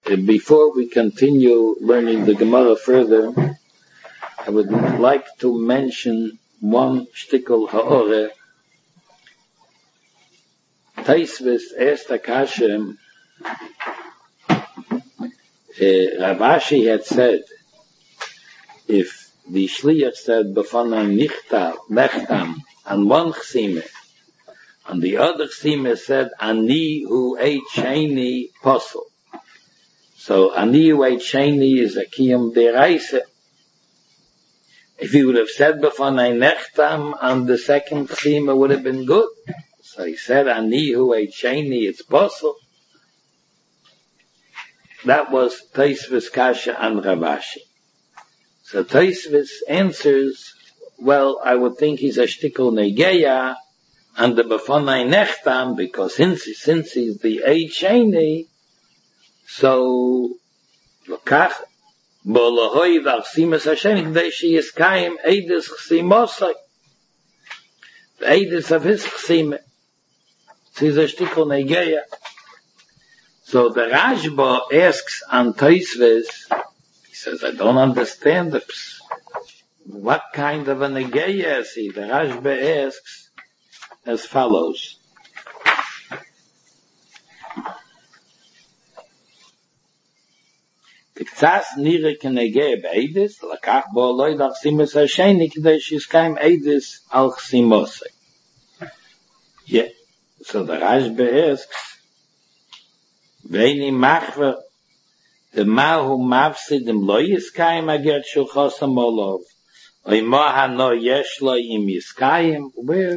before we continue learning the Gemara further, I would like to mention one shtickle ha'ore. Taisvis asked Akashem, Rav Ashi had said, if the Shliach said, B'fanai nechtam, on one chsime, and the other chsime said, Ani hu eit sheni posel. So, Ani hu eit sheni is a kiyum deraisa. If he would have said B'fanai nechtam, on the second chsime would have been good. So he said, Ani hu eit sheni, it's posel. That was Taisvis Kasha and Rav Ashi. So Taisvis answers, well, I would think he's a shtickle negeya, and the B'fanai nechtam, because since he's the Eid Sheni, so, Lokach, Bo'lohoi v'achsimas Hashem, k'dei sheyiskayim Eidus chsimosai, the Eidus of his chsime. So he's a shtickle negeya. So the Rashba asks on Taisvis, he says, I don't understand what kind of a negeya is he? The Rashba asks as follows. K'tzas nire k'negeya b'eidis, lakach bo loy d'achsimus ha'sheni, k'dei shizkayim eidis al chsimosei. Yeah. So the Rashba asks, Veini machver, the mahu mavsidim lo yiskayim aget shulchosam olov. Oimaha no yesh lo im yiskayim.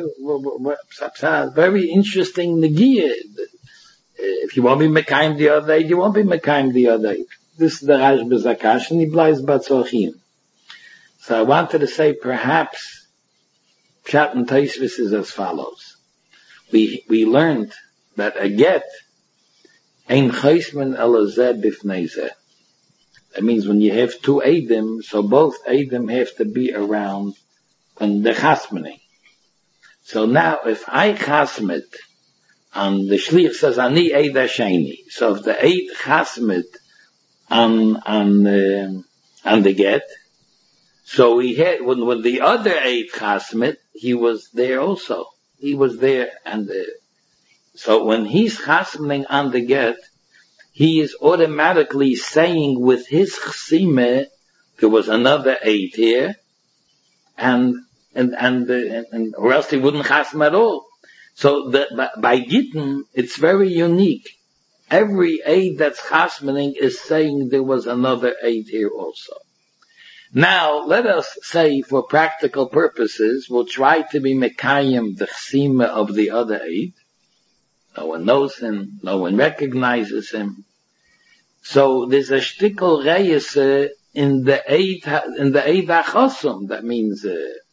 Very interesting negiah. If you won't be mekayim the other day, you won't be mekayim the other day. This is the Rashba Zakash, and he blies Batzochim. So I wanted to say perhaps Pshat and Taisvis is as follows. We learned that a get Ein chaisman elazeh bifnei zeh. That means when you have two Eidim, so both Eidim have to be around when they're chasmaning. So now, if I chasmit, and the Shliach says, Ani Eid Hasheni, so if the Eid chasmit on the get, so he had, when the other Eid chasmit, he was there also. He was there, and so when he's chasmaning on the get, he is automatically saying with his chsime, there was another eight here, and or else he wouldn't chasm at all. So by Gittin, it's very unique. Every eight that's chasmaning is saying there was another eight here also. Now, let us say, for practical purposes, we'll try to be mekayim the chsime of the other eight. No one knows him. No one recognizes him. So there's a shtickle reyes in the Eid HaChosum. That means,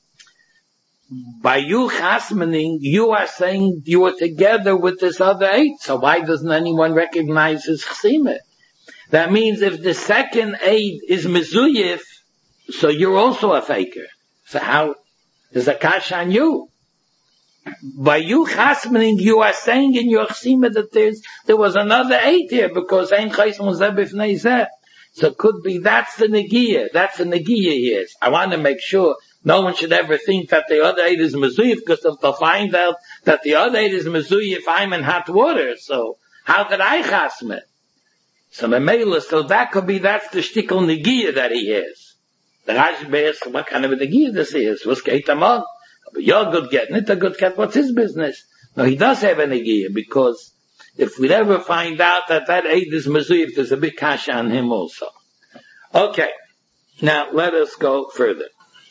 by you chasmaning, you are saying you are together with this other eight. So why doesn't anyone recognize his chsime? That means if the second Eid is mezuyif, so you're also a faker. So how is a kash on you? By you chasmaning, you are saying in your chsima that there was another eight here, because ein chaysim zeh b'fnei zeh. So could be that's the negiah. That's the negiah here. I want to make sure no one should ever think that the other eight is mezuyif, because if they'll find out that the other eight is mezuyif, I'm in hot water. So how could I chasm? So memela, so that could be that's the shtickle negiah that he has. The Rashba asks, what kind of a negiah this is? What's keitamon? But you're a good get, not a good get, what's his business? No, he does have an negiah, because if we'd ever find out that Eid is mezuyif, there's a big kasha on him also. Okay, now let us go further.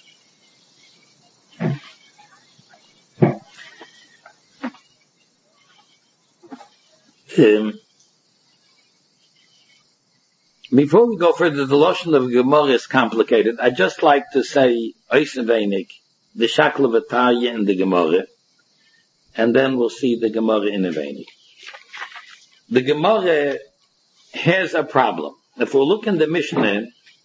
Before we go further, the Lashon of Gemara is complicated. I'd just like to say, Oisenveinik, the Shakla V'Taya in the Gemara, and then we'll see the Gemara in a Veinik. The Gemara has a problem. If we look in the Mishnah,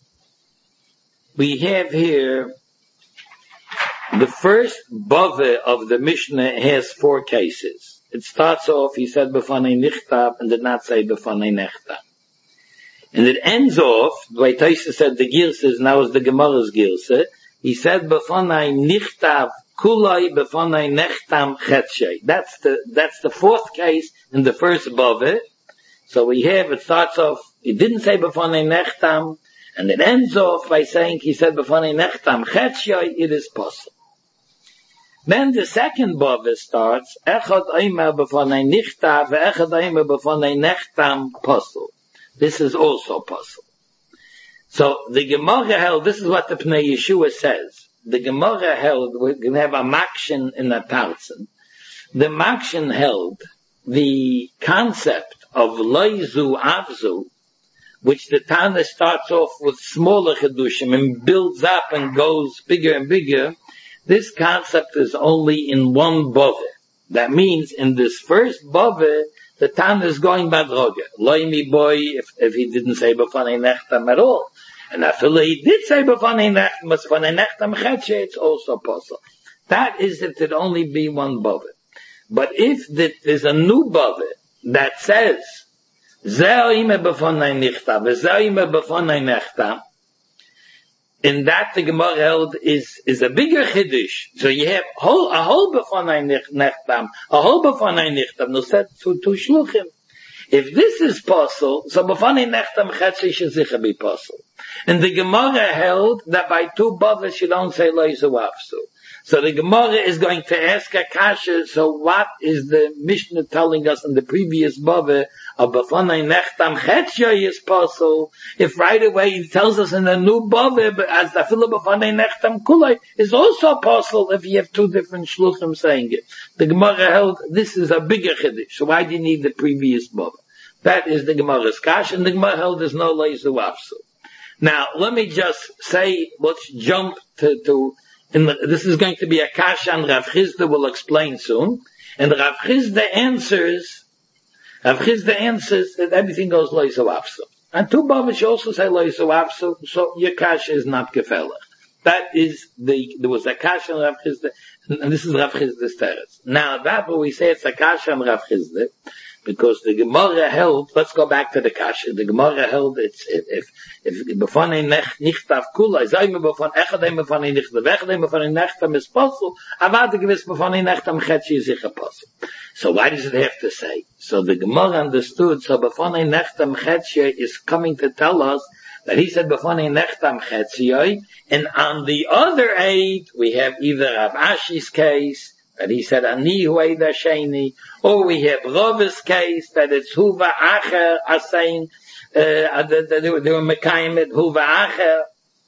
we have here the first bava of the Mishnah has 4 cases. It starts off, he said B'fanei Nichtab, and did not say B'fanei Nechtab. And it ends off, the way Taisa said the Girsa is now is the Gemara's Girsa. He said, Befonai nichtav kulai befonai nechtam chetshei. That's the fourth case in the first bave. So we have, it starts off, it didn't say befonai nechtam, and it ends off by saying, he said befonai nechtam chetshei, it is possible. Then the second bave starts, echad oimer befonai nichtav, echad oimer befonai nechtam possible. This is also possible. So the Gemara held, this is what the Pnei Yeshua says. The Gemara held, we're going to have a makshin in a Tartzen. The makshin held the concept of loizu avzu, which the Tana starts off with smaller chedushim and builds up and goes bigger and bigger. This concept is only in one bave. That means in this first bave, the Tana is going badroge. Loimi boy, if he didn't say b'fanei nechtam at all. And after he did say b'fanei nechtam chetche, it's also possible. That is if it only be one bave. But if there's a new bave that says, ze'ime b'fanei nichtam, ze'ime b'fanei nechtam, in that the Gemara held is a bigger chiddush. So you have a whole b'fanei nechtam, a whole b'fanei nichtam, no said to shluchim. If this is possible, so b'fanei nechtam chetze should sicher be possible. And the Gemara held that by two bavas you don't say loizu afsu. So the Gemara is going to ask a kasha, so what is the Mishnah telling us in the previous bava of b'fanei nechtam chetze is possible, if right away he tells us in the new bava, as the fila b'fanei nechtam kulai, is also possible if you have two different shluchim saying it. The Gemara held this is a bigger chiddush, so why do you need the previous bava? That is the Gemara's kasha, and the Gemara held there's no loizu afsu. Now, let me just say, let's jump to this is going to be a kasha, and Rav Chizda will explain soon. And Rav Chizda answers that everything goes loizu afsu. And two bavas you also say loizu afsu, so your kasha is not gefellach. That is there was a kasha on Rav Chizda, and this is Rav Chizda's teretz. Now, that what we say it's a kasha on Rav Chizda, because the Gemara held, let's go back to the kasha, the Gemara held it's, if b'fanei nichtav kula, zayme b'fanei echadem b'fanei nichtav, echadem b'fanei nechtam is possible, avada gewiss b'fanei nechtam chetzi is sicher possible. So why does it have to say? So the Gemara understood, so b'fanei nechtam chetzi is coming to tell us that he said b'fanei nechtam chetzi, and on the other aid, we have either Rav Ashi's case, that he said ani huay dasheni, or we have Rav's case that it's huva acher as saying they were mekayim it huva acher.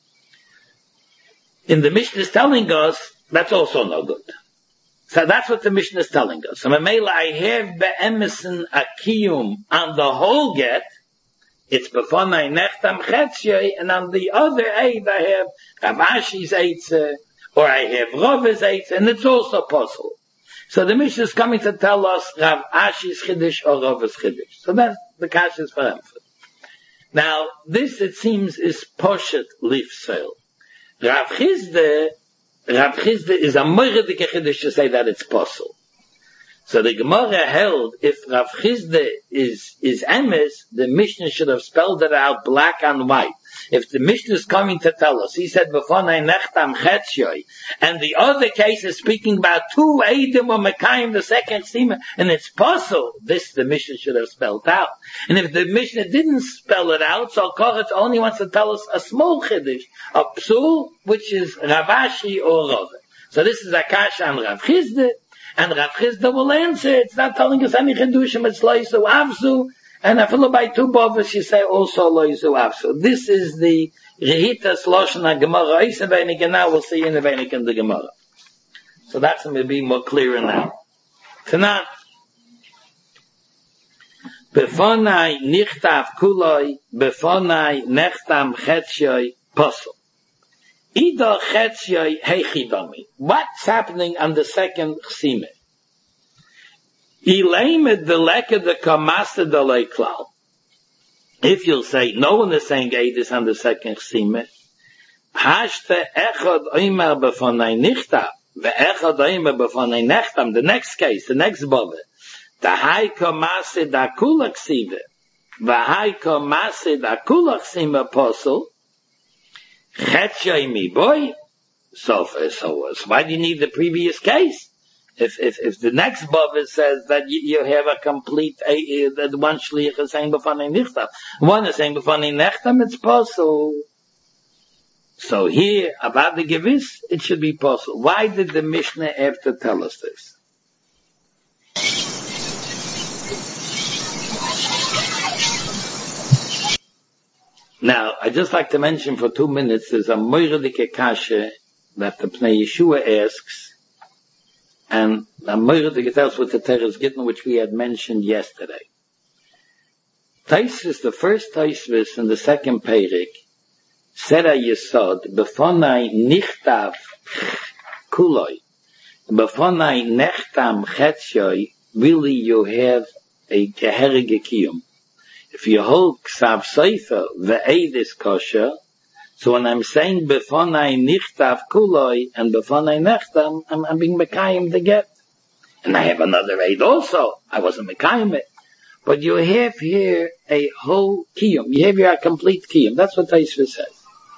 In the Mishnah is telling us that's also no good. So that's what the Mishnah is telling us. So Mamela, I have be'emesen akiyum on the whole get. It's b'fanei nechtam chetzi, and on the other aid I have Rav Ashi's eitze, or I have Rav's eitze, and it's also possible. So the Mishnah is coming to tell us Rav Ashi's chiddush or Rav's chiddush. So that's the kasha is for emphasis. Now, this it seems is poshet leaf sale. Rav Chizda is a moiredike chiddush to say that it's possible. So the Gemara held, if Rav Chizda is emes, the Mishnah should have spelled it out black and white. If the Mishnah is coming to tell us, he said, b'fanei nechtam chetzi, and the other case is speaking about two eidim or mekayim, the second sima, and it's possible, this the Mishnah should have spelled out. And if the Mishnah didn't spell it out, so Koretz only wants to tell us a small chiddush, a psul, which is Rav Ashi or Rav. So this is a kasha on Rav Chizda, and Rav Chizda will answer, it's not telling us any chidushim, it's loizu avzu, and I feel by two bovers you say also loizu avzu. This is the Rehitas Loshana Gemara. And now we'll see in the Veinik in the Gemara. So that's going to be more clearer now. Tonight, Befonai nichtav kuloi, befonai nechtam chetzioi posel. Ida chetzioi heichidami. What's happening on the second chsime? Ileimed the leka the kamasta the leiklal. If you'll say, no one is saying Eidis on the second chsime, hashte echad oimer befonai nichtav, ve'echad oimer befonai nechtam, the next case, the next bove, the hai kamasta da kula ksive. V'haiko masid akulach sima apostle, chetshoi mi boy. So why do you need the previous case? If the next Bava says that you have a complete, that one shliach is saying b'fanei nichtav, one is saying b'fanei nechtam, it's possible. So here, about the gewiss, it should be possible. Why did the Mishnah have to tell us this? Now, I'd just like to mention for 2 minutes, there's a moiradike kasha that the Pnei Yeshua asks, and a moiradike tells with the Teres Gittin, which we had mentioned yesterday. Taisvis, the first Taisvis in the second Perik, Sera Yesod, Befonai Nichtav Kuloi, Befonai Nechtam Chetshoi, really you have a Geherige Kiyum. If you hold Ksav Seifer, the Eid is kosher, so when I'm saying Befonai Nichtav Kuloi and Befonai Nechtam, I'm being Mekayim the get. And I have another Eid also. I wasn't Mekayim it. But you have here a whole Kiyum. You have here a complete Kiyum. That's what Taisva says.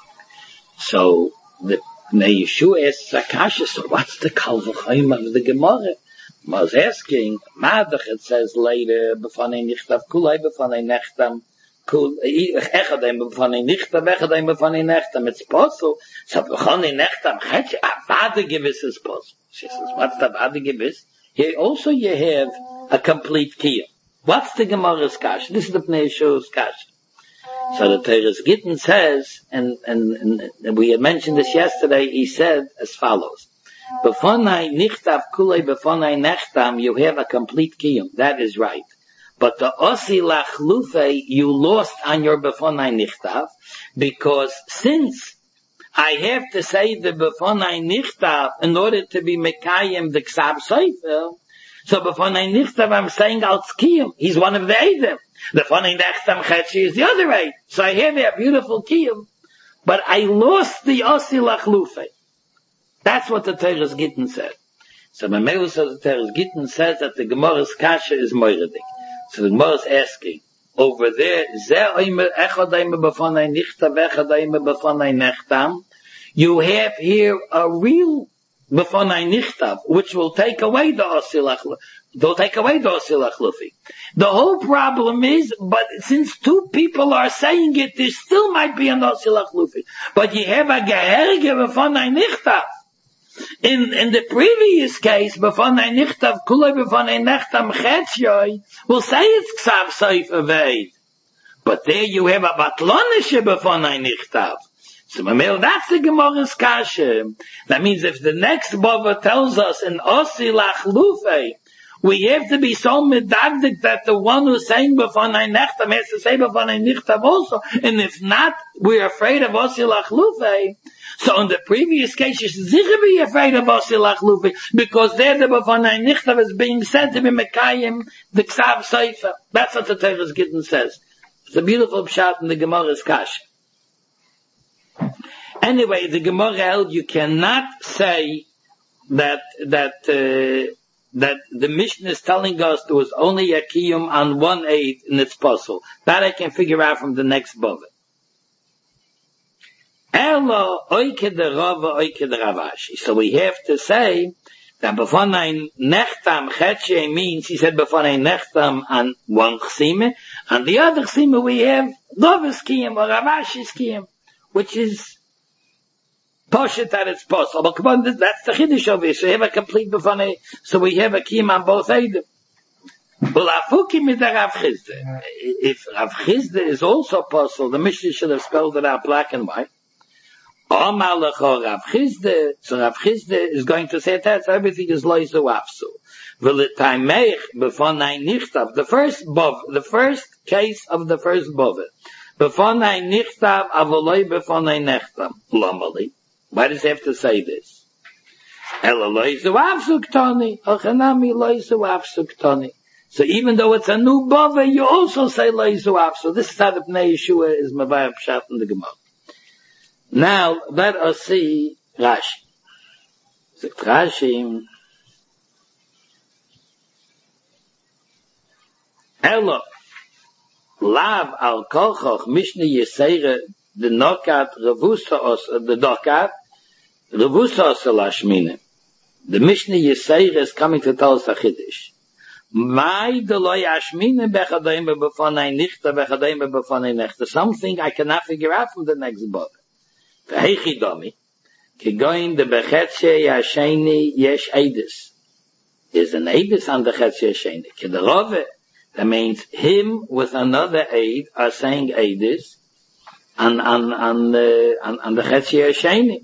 So the Pnei Yeshua asks Akasha, so what's the Kal V'chaim of the Gemara? I was asking, Madach, it says later, B'fanei Nichtav Kulai, B'fanei Nechtam, Echadem B'fanei Nichtav, Echadem B'fanei Nechtam, it's possible. So B'fanei Nechtam, Avada Gewiss is possible. She says, what's the Avada Gewiss? Here also you have a complete Kiyum. What's the Gemara's Kash? This is the Pnei Yeshua's Kash. So the Teres Gittin says, and we had mentioned this yesterday, he said as follows. B'fonai nichtav kulei b'fonai nechtam, you have a complete kiyum. That is right. But the osi lachlufe, you lost on your b'fonai nichtav, because since I have to say the b'fonai nichtav in order to be mekayim the ksav soifer, so b'fonai nichtav I'm saying als kiyum. He's one of the eidim. The b'fonai nechtam chetshi is the other eight. So I have a beautiful kiyum, but I lost the osi lachlufe. That's what the Teres Gittin said. So Mamelu says the Teres Gittin says that the Gemara's Kasha is moiradik. So the Gemara is asking, over there, you have here a real B'fonai Nichtav, which will take away the Osilach, they'll take away the Osilach Lufi. The whole problem is, but since two people are saying it, there still might be an Osilach Lufi. But you have a Geherge B'fonai Nichtav. In the previous case, B'fonai Nichtav, Kulei B'fonai Nechtam Chetshoi, we'll say it's Ksav Seif Aveid. But there you have a Batlonische B'fonai Nichtav. So that's the Gemara's Kasha. That means if the next Bava tells us in Osi Lach we have to be so medagdik that the one who's saying B'fonai Nechtam has to say B'fonai Nichtav also. And if not, we're afraid of Osi Lach So in the previous case, you should be afraid of Osi Lach because there the B'fonai Nichtav is being said to be Mekayim, the Ksav Seifer. That's what the Teres Gittin says. It's a beautiful pshat in the Gemara's Kasha. Anyway, the Gemara held you cannot say that the Mishnah is telling us there was only a kiyum on 1/8 and it's possible. That I can figure out from the next Bava. So we have to say that B'fonai Nechtam Chetche means, he said B'fonai Nechtam on one chsime, and the other chsime we have Dovis kiyum or Ravashi's kiyum, which is Poshet that it's possible. But come on, that's the Chiddush over here. So you have a complete B'fonai, so we have a kiyum on both eidim. If Rav Chizda is also possible, the Mishnah should have spelled it out black and white. So Rav Chizda is going to say that everything is loizu afsu. The first case of the first bove. B'fonai nichtav avoloi b'fonai nechtam. Lomali. Why does he have to say this? Ela loizu afsu ktoni. Ochanami loizu afsu ktoni. So even though it's a new bove, you also say loizu afsu. This is how the Pnei Yeshua is mavayah pshat in the Gemara. Now, let us see Rashi. So Rashi, Elo, Lav al kochoch mishne yesere the nokat revusa os the nokat revusa os lashmine. The Mishnah Yisrael is coming to tell us a chiddush. Mai de loy ashmine bechadayim befonay nichta bechadayim befonay nechta. Something I cannot figure out from the next book. V'heichi domi kigoyin de bechetche yasheni yesh eidus. Is an eidus on the chetche yasheni. Kiderove, that means him with another aid are saying eidus on the chetche yasheni.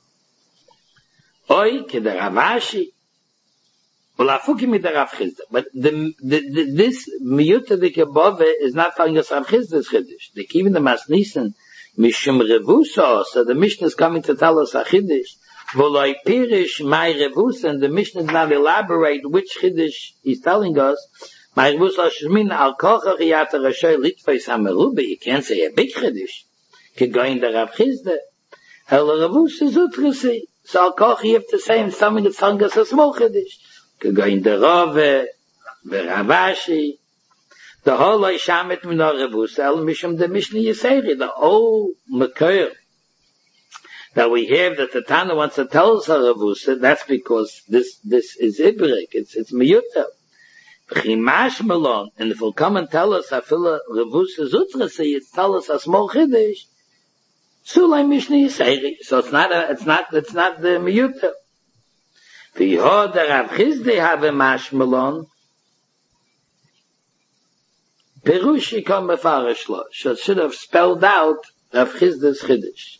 Oy keder Ravashi, ulafuki mit der Rav Chizda. But this miyuta de kebove is not telling us Rav Chizda's chiddush. They even the Masnisen mishum revusa. So the Mishnah is coming to tell us a chiddush. Voloi pirish my revusa, and the Mishnah does not elaborate which chiddush he's telling us. My revusa shmin al kochach yata rashay litfeis hamerube. You can't say a big chiddush. Kegoyin der Rav Chizda. El revusa zutrasi. So Al Koch, you have to say something that's telling us a small chiddush. Kegoyin the Rove, the Ravashi, the whole Shamet Minor Revusa, El Mishum the Mishnah Yiseri, the whole Mekir that we have that the Tana wants to tell us a Revusa, that's because this is Ibrik, it's Miyuta. Chimash Melon, and if we'll come and tell us a Fila Revusa Zutrasi, it's tell us a small chiddush. Sulay Mishnah Yisraeli. So it's not the miyuta. V'yihod Rav Chizda have a mashmalon. Perush yikom mefarish lo. Should have spelled out Rav Chizda's chiddush.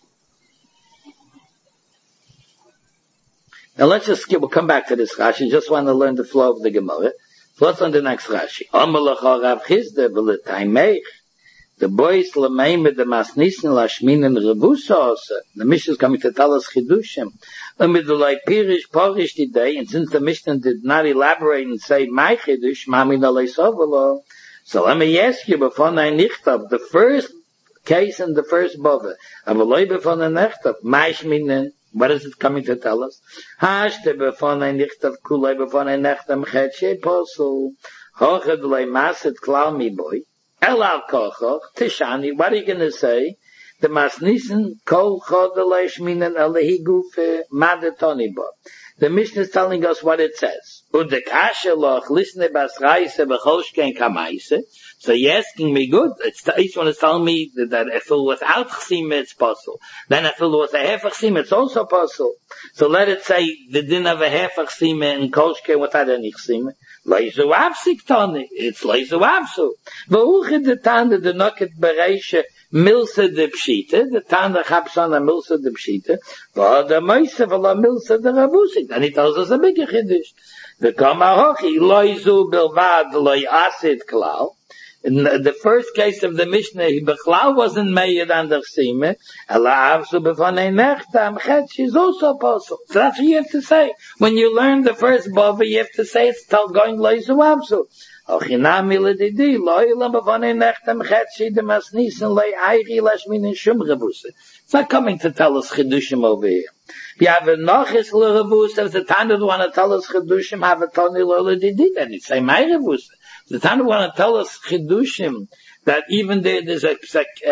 Now let's just we'll come back to this Rashi. Just want to learn the flow of the Gemara. So let's learn the next Rashi. Amalacha Rav Chizda v'letaymeich. The boys lemaim the masnisen lashmin and revusa. The Mishnah is coming to tell us chidushim. Amid the like pirish porish today, and since the Mishnah did not elaborate and say my chidush, mamin alei sovelo. So let me ask you before I nichtav the first case in the first bother. Avaloi before I nichtav my shminen. What is it coming to tell us? Hashte before I nichtav kulei before I nichtav chetche posel. Hochad lei maset klal mi boy. Elal kochoch, Tishani, what are you going to say? The Masnisen, kol chodelesh minen alehi gufe madetoni bo. The Mishnah is telling us what it says. Udekasheloch, listen bas reise becholshken kamaise. So you're asking me good. Each one is telling me that if it without chsima it's possible. Then if it was a half chsima it's also possible. So let it say the din of a half chsima in kolshken without any chsima. Leizu avsik toni. It's leizu avsu. V'uchid the tanda the noket bereishe milsa de pshita. The tanda chabsana milsa de pshita. V'ada meise v'la milsa de rabusik. And he tells us a bigger chiddush. The kamahochi leizu bilvad loy asid klal. In the first case of the Mishnah, Bechlal wasn't made under Sime. Allah avsu b'fonei nechtam chetch is also possible. So that's what you have to say. When you learn the first bava, you have to say it's going loizu avsu. Ochinami ledidi loilam b'fonei nechtam chetch demas nisan loy ayri lashmin in shum rebusa. It's not coming to tell us chidushim over here. If you have a nochis l'rebusa, if the Tana want to tell us chidushim, have a toni l'ledidi, then it's say my rebusa. The Tana want to tell us chidushim that even there's a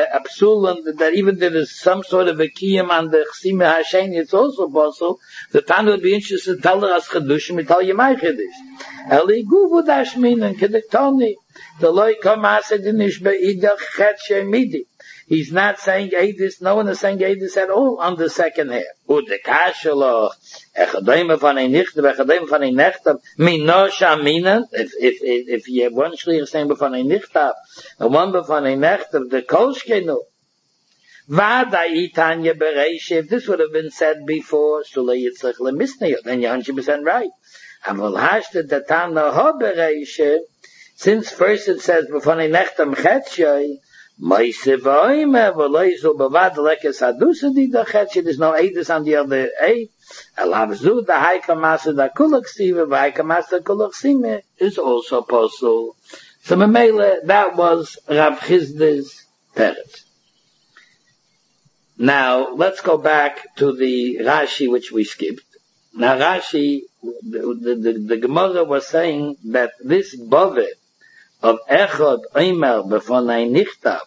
psul, that even there is some sort of a kiyam on the chsime hasheni, it's also possible. The Tana would be interested to tell us chidushim and tell you my chidush. Eli guvu dashmin and kedektoni the loy kamasa dinish beidach chetche midi. He's not saying Eidis, no one is saying Eidis at all on the second half. Udekashaloch, echadayim vanei nichtav, echadayim vanei nechtav, mino shamina, if you have one shliach saying vanei nichtav, and one vanei nechtav, the kolshkenu. Vada itanya bereish, if this would have been said before, sulei yitzchak lemisnei, then you're 100% right. Aval hashtet datana ho bereish, since first it says vanei nechtav chetshei, there's no Eidus on the other eight. Alavzu the high kamasa da kulaksiva, the high kamasa kulaksime is also possible. So Mamela, that was Rav Chizda's parents. Now let's go back to the Rashi which we skipped. Now Rashi, the Gemara was saying that this Bove of Echad Omer Befonai Nichtav,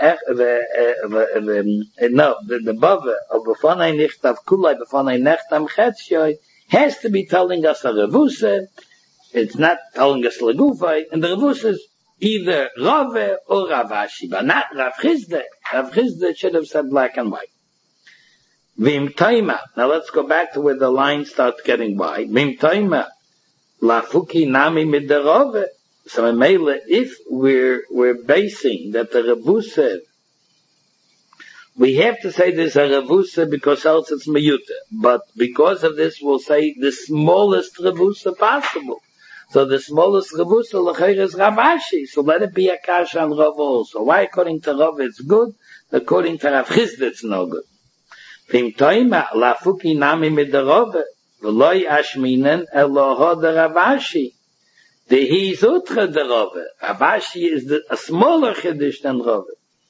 the Bava of Befonai Nichtav Kulai Befonai Nechtam Chetzyoy has to be telling us a Revusa. It's not telling us Legufay, and the Revusa is either Rave or Ravashi, but not Rav Chizde. Rav Chizde should have said black and white. Vim Taima. Now let's go back to where the line starts getting wide. Vim Taima. Lafuki Nami Midarove. So if we're basing that the Revusa, we have to say there's a Revusa because else it's Meyuta. But because of this, we'll say the smallest Revusa possible. So the smallest Revusa l'chayr is Ravashi. So let it be a kasha on Rav also. Why according to Rav it's good? According to Rav Chizd it's no good. Vim toima lafuki nami midarove v'loi ashminen eloho de Ravashi. The hizutra de Rav. Ravashi is a smaller chiddush than Rav.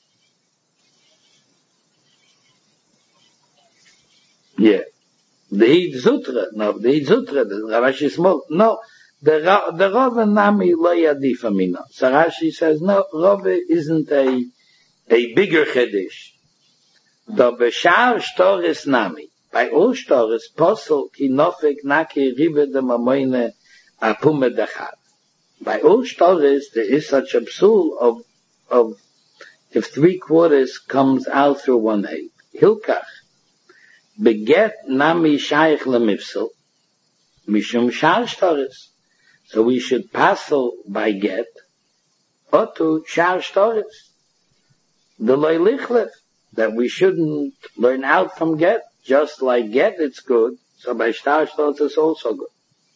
Yeah. The hizutra, the Ravashi is small. No. The Rav Nami lo yadifa mina. So Rashi says, no, Rav isn't a bigger chiddush. The b'shar shtoris Nami. By all shtoris, posel ki nofek naki ribe de mamoine apume dechad. By all shtoris, there is such a psul of if 3/4 comes out through 1/8. Hilkach. Beget Nami shaykh lemifsel. Mishum shar shtoris. So we should passel by get, otu shar shtoris. The loy lichlef, that we shouldn't learn out from get, just like get it's good, so by shtar shtoris it's also good.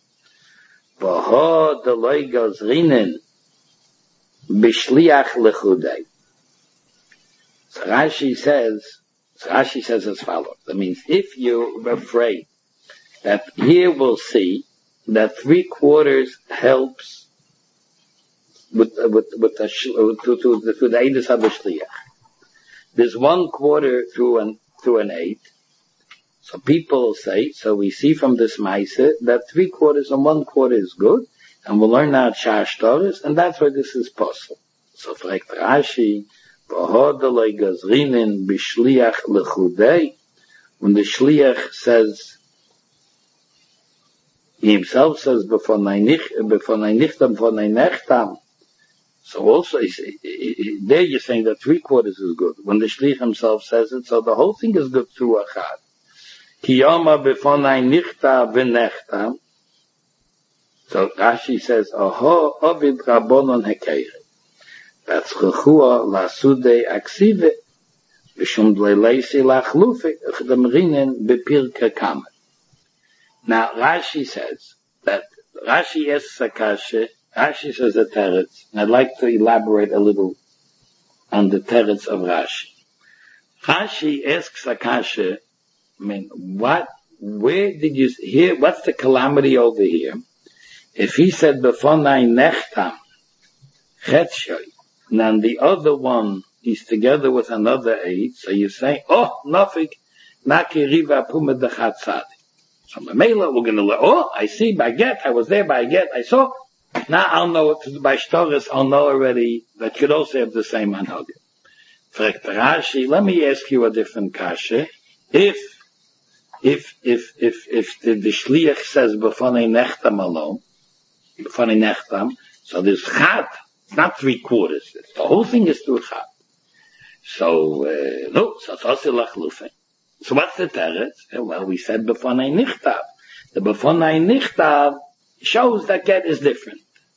V'ho the loy gozrinen, b'shliach lechudei. So Rashi says as follows. That means if you're afraid that here we'll see that 3/4 helps with the Eidus HaBashliach. There's 1/4 through an 8. So people say, so we see from this Maaseh that 3/4 and 1/4 is good, and we'll learn out Shar Shtoris, and that's why this is possible. So for Rashi, V'hodolei gazrinin b'shliach lechudei, when the Shliach says, he himself says, before nichtam, before nechtam. So also, there you're saying that 3/4 is good. When the Shliach himself says it, so the whole thing is good through achad. Kiyama before nichtam v'nechtam. So Rashi says, Oho ovid rabonon hekeire. That's chechua lasude aksive. B'shum dleilesi lachlufe, echdamrinen bepirka kamen. Now, Rashi says that, Rashi asks a kasha, Rashi says a teretz, and I'd like to elaborate a little on the teretz of Rashi. Rashi asks a kasha, where did you hear, what's the calamity over here? If he said, Befonai nechtam, chetchoy, and then the other one is together with another 8, so you say, oh, nafik, naki riva pume dechat tzadi. So Mamela, we're going to learn, oh, I see by get, I was there by get, I saw. Now I'll know it, by Shtoris, I'll know already that could also have the same anhag. Frekt Rashi, let me ask you a different kasha. If the Shliach says, Befonei nechtam alone, Befonei nechtam, so there's chad, it's not 3/4, the whole thing is through chad. So, no, so it's also lachlufen. So what's the teretz? Well, we said Befonei nichtav. The Befonei nichtav shows that get is different.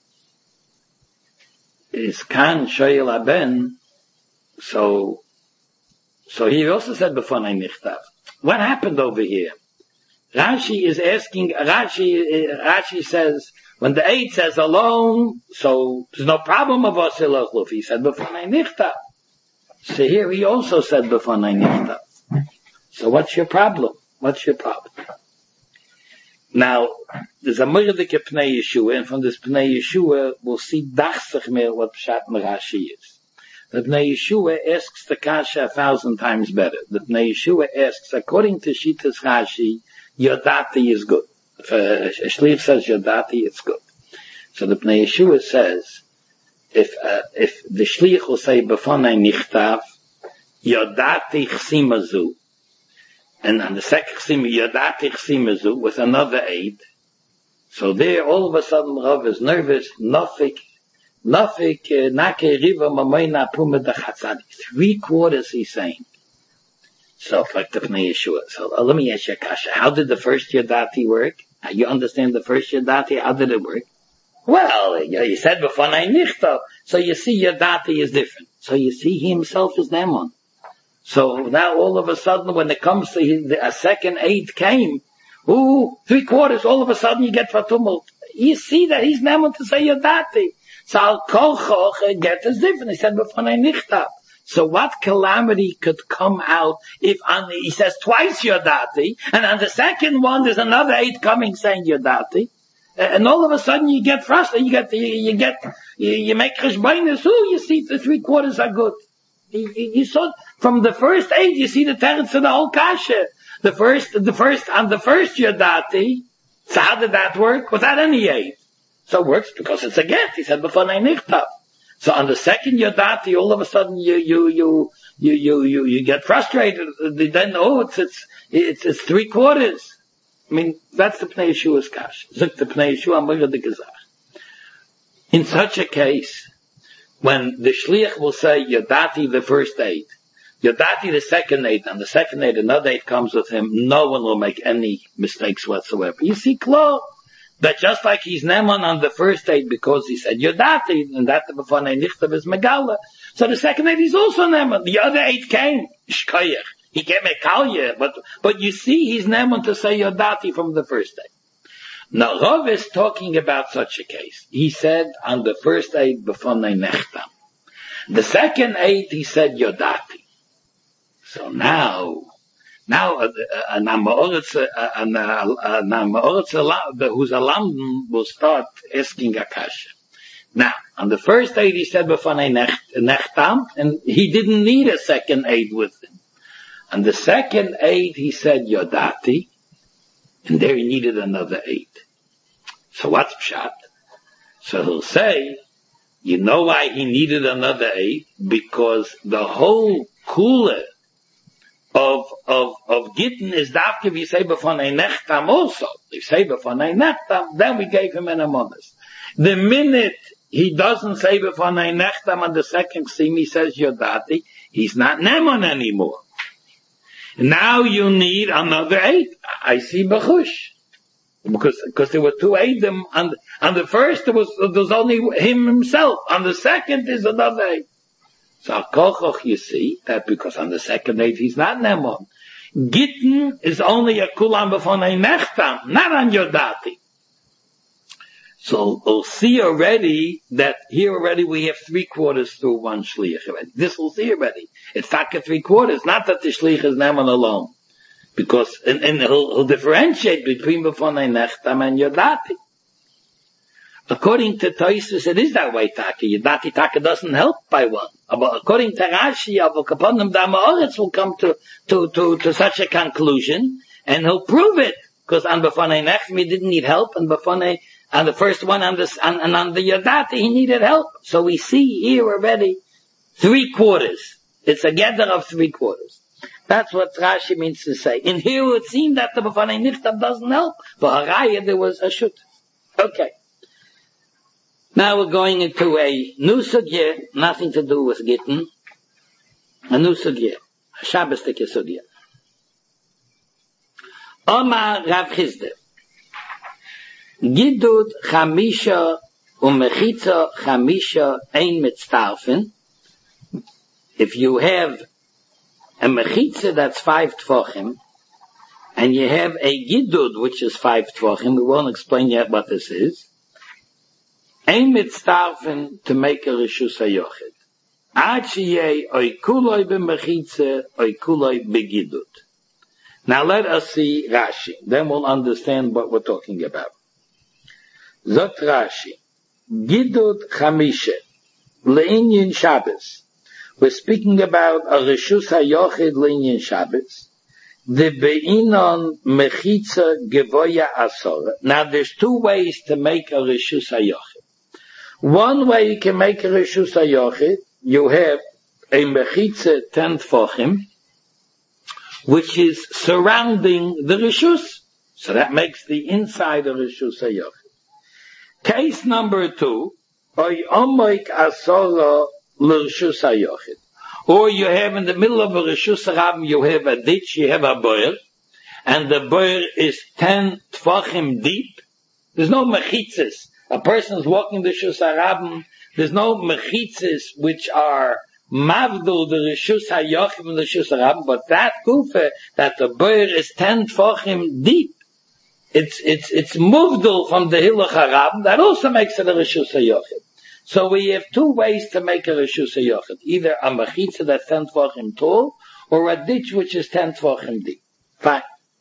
Is kan shoyel aben. So he also said Befonei nichtav. What happened over here? Rashi is asking. Rashi says when the 8 says alone, so there's no problem of osilachluf. He said Befonei nichtav. So here he also said Befonei nichtav. So what's your problem? Now, there's a Mordeke Pnei Yeshua, and from this Pnei Yeshua, we'll see dachsach mehr what Pshat Rashi is. The Pnei Yeshua asks the Kasha 1,000 times better. The Pnei Yeshua asks, according to Shitas Rashi, Yodati is good. If a Shliach says Yodati, it's good. So the Pnei Yeshua says, if the shliach will say b'fanei nichtav yodati chsimazu, and on the second chsima yodati chsimazu with another aid, so there all of a sudden Rav is nervous. Nafik nake riva mamayna puma dachatzadi. 3/4 he's saying. So like the Pnei Yeshua. So let me ask you a kasha. How did the first yodati work? You understand the first yodati? How did it work? Well, you said b'fanei nichtav. So you see yodati is different. So you see he himself is Neman. So now all of a sudden when it comes to a second aid came, 3/4, all of a sudden you get fatumult. You see that he's Neman to say yodati. So al kol choch get is different. He said b'fanei nichtav. So what calamity could come out if he says twice yodati, and on the second one there's another aid coming saying yodati, and all of a sudden you get frustrated, you make cheshbainis, you see the 3/4 are good. You saw from the first aid, you see the teretz of the whole kasha. The first yodati, so how did that work? Without any aid. So it works because it's a get. He said b'fanei nichtav. So on the second yodati, all of a sudden you get frustrated. Then it's 3/4. I mean, that's the Pnei Yeshua's kash. Zuk the Pnei Yeshua Amir the Gezach. In such a case, when the shliach will say yodati the first aid, yodati the second aid, and the second aid another aid comes with him, no one will make any mistakes whatsoever. You see, Klo, that just like he's Neman on the first aid because he said yodati, and that the b'fanei nichtav is megala. So the second aid is also Neman. The other aid came shkoyach. He came mekalya, but you see he's Neman to say yodati from the first aid. Now Rav is talking about such a case. He said on the first aid b'fanei nechtam. The second aid he said yodati. So now an Amoritz who's a lamb will start asking a kasha. Now, on the first aid he said b'fanei nechtam, and he didn't need a second aid with him. On the second aid he said yodati, and there he needed another aid. So what's pshat? So he'll say, you know why he needed another aid? Because the whole kula of Gittin is dafke if you say b'fanei nechtam also. If you say b'fanei nechtam, then we gave him an amonis. The minute he doesn't say b'fanei nechtam on the second sim, he says yodati, he's not Neman anymore. Now you need another aid. I see b'chush. Because there were two aidim, on the first there was only him himself. On the second is another aid. So Kochoch, you see, that because on the second aid he's not Neman. Gittin is only a kulam b'fanei nechtam, not on yodati. So we'll see already that here already we have 3/4 through one shliach already. This we'll see already. It's taka 3/4, not that the shliach is Neman alone. Because, and he'll differentiate between b'fanei nechtam and yodati. According to Tosfos, it is that way, Taka. Yodati Taka doesn't help by one. But according to Rashi, Avol Kaponim Damaoretz will come to such a conclusion, and he'll prove it. Because on B'fanei Nechtam he didn't need help, and B'fanei, on the first one, on the Yodati he needed help. So we see here already 3/4. It's a gather of 3/4. That's what Rashi means to say. In here it would seem that the B'fanei Nechtam doesn't help. For Haraya there was a shut. Okay. Now we're going into a new sugya, nothing to do with Gittin. A new sugya. A Shabbos-dik sugya. Omar Rav Chisda. Gidud chamisha umechitza chamisha ein mitztarfen. If you have a mechitza that's 5 tvochim, and you have a gidud which is 5 tvochim, we won't explain yet what this is, ein mitztarfen to make a reshus hayochid. Ad sheyeh oy kuloi b'mechitza, oy kuloi b'gidud. Now let us see Rashi, then we'll understand what we're talking about. Zot Rashi, Gidud Chamisha, Le'inyin Shabbos. We're speaking about a Reshus HaYochid Le'inyin Shabbos. The Be'inon Mechitza Gevoya Asora. Now there's 2 ways to make a Reshus HaYochid. One way you can make a Rishus HaYochid, you have a Mechitza 10 Tfachim, which is surrounding the Rishus. So that makes the inside of Rishus HaYochid. Case number 2, Oy Omoik Asora L'Rishus HaYochid. Or you have in the middle of a Rishus HaRabim, you have a ditch, you have a boir, and the boir is 10 Tfachim deep. There's no mechitzes. A person is walking the Rishus HaRabim, there's no mechitzes which are mavdul the Rishus HaYochid and the Rishus HaRabim, but that gufa, that the boir is 10 Tfachim deep, it's muvdul from the Hilach HaRabim, that also makes it a Rishus HaYochid. So we have 2 ways to make a Rishus HaYochid. Either a mechitza that's 10 Tfachim tall, or a ditch which is 10 Tfachim deep. Fine.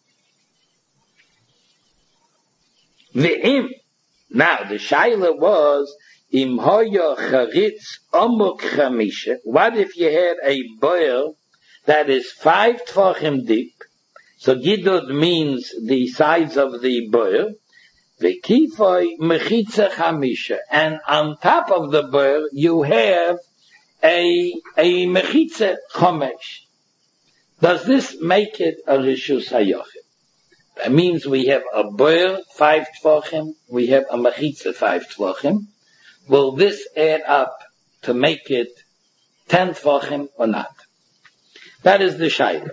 Now the shaila was, Im hoya charitz amuk chamisha. What if you had a boil that is 5 Tfachim deep? So gidud means the sides of the boil. V'kifoi mechitza chamisha, and on top of the boil you have a mechitza chomesh. Does this make it a Rishus HaYochid? That means we have a boil 5 Tfachim, we have a mechitza 5 Tfachim. Will this add up to make it 10 Tfachim or not? That is the shaila.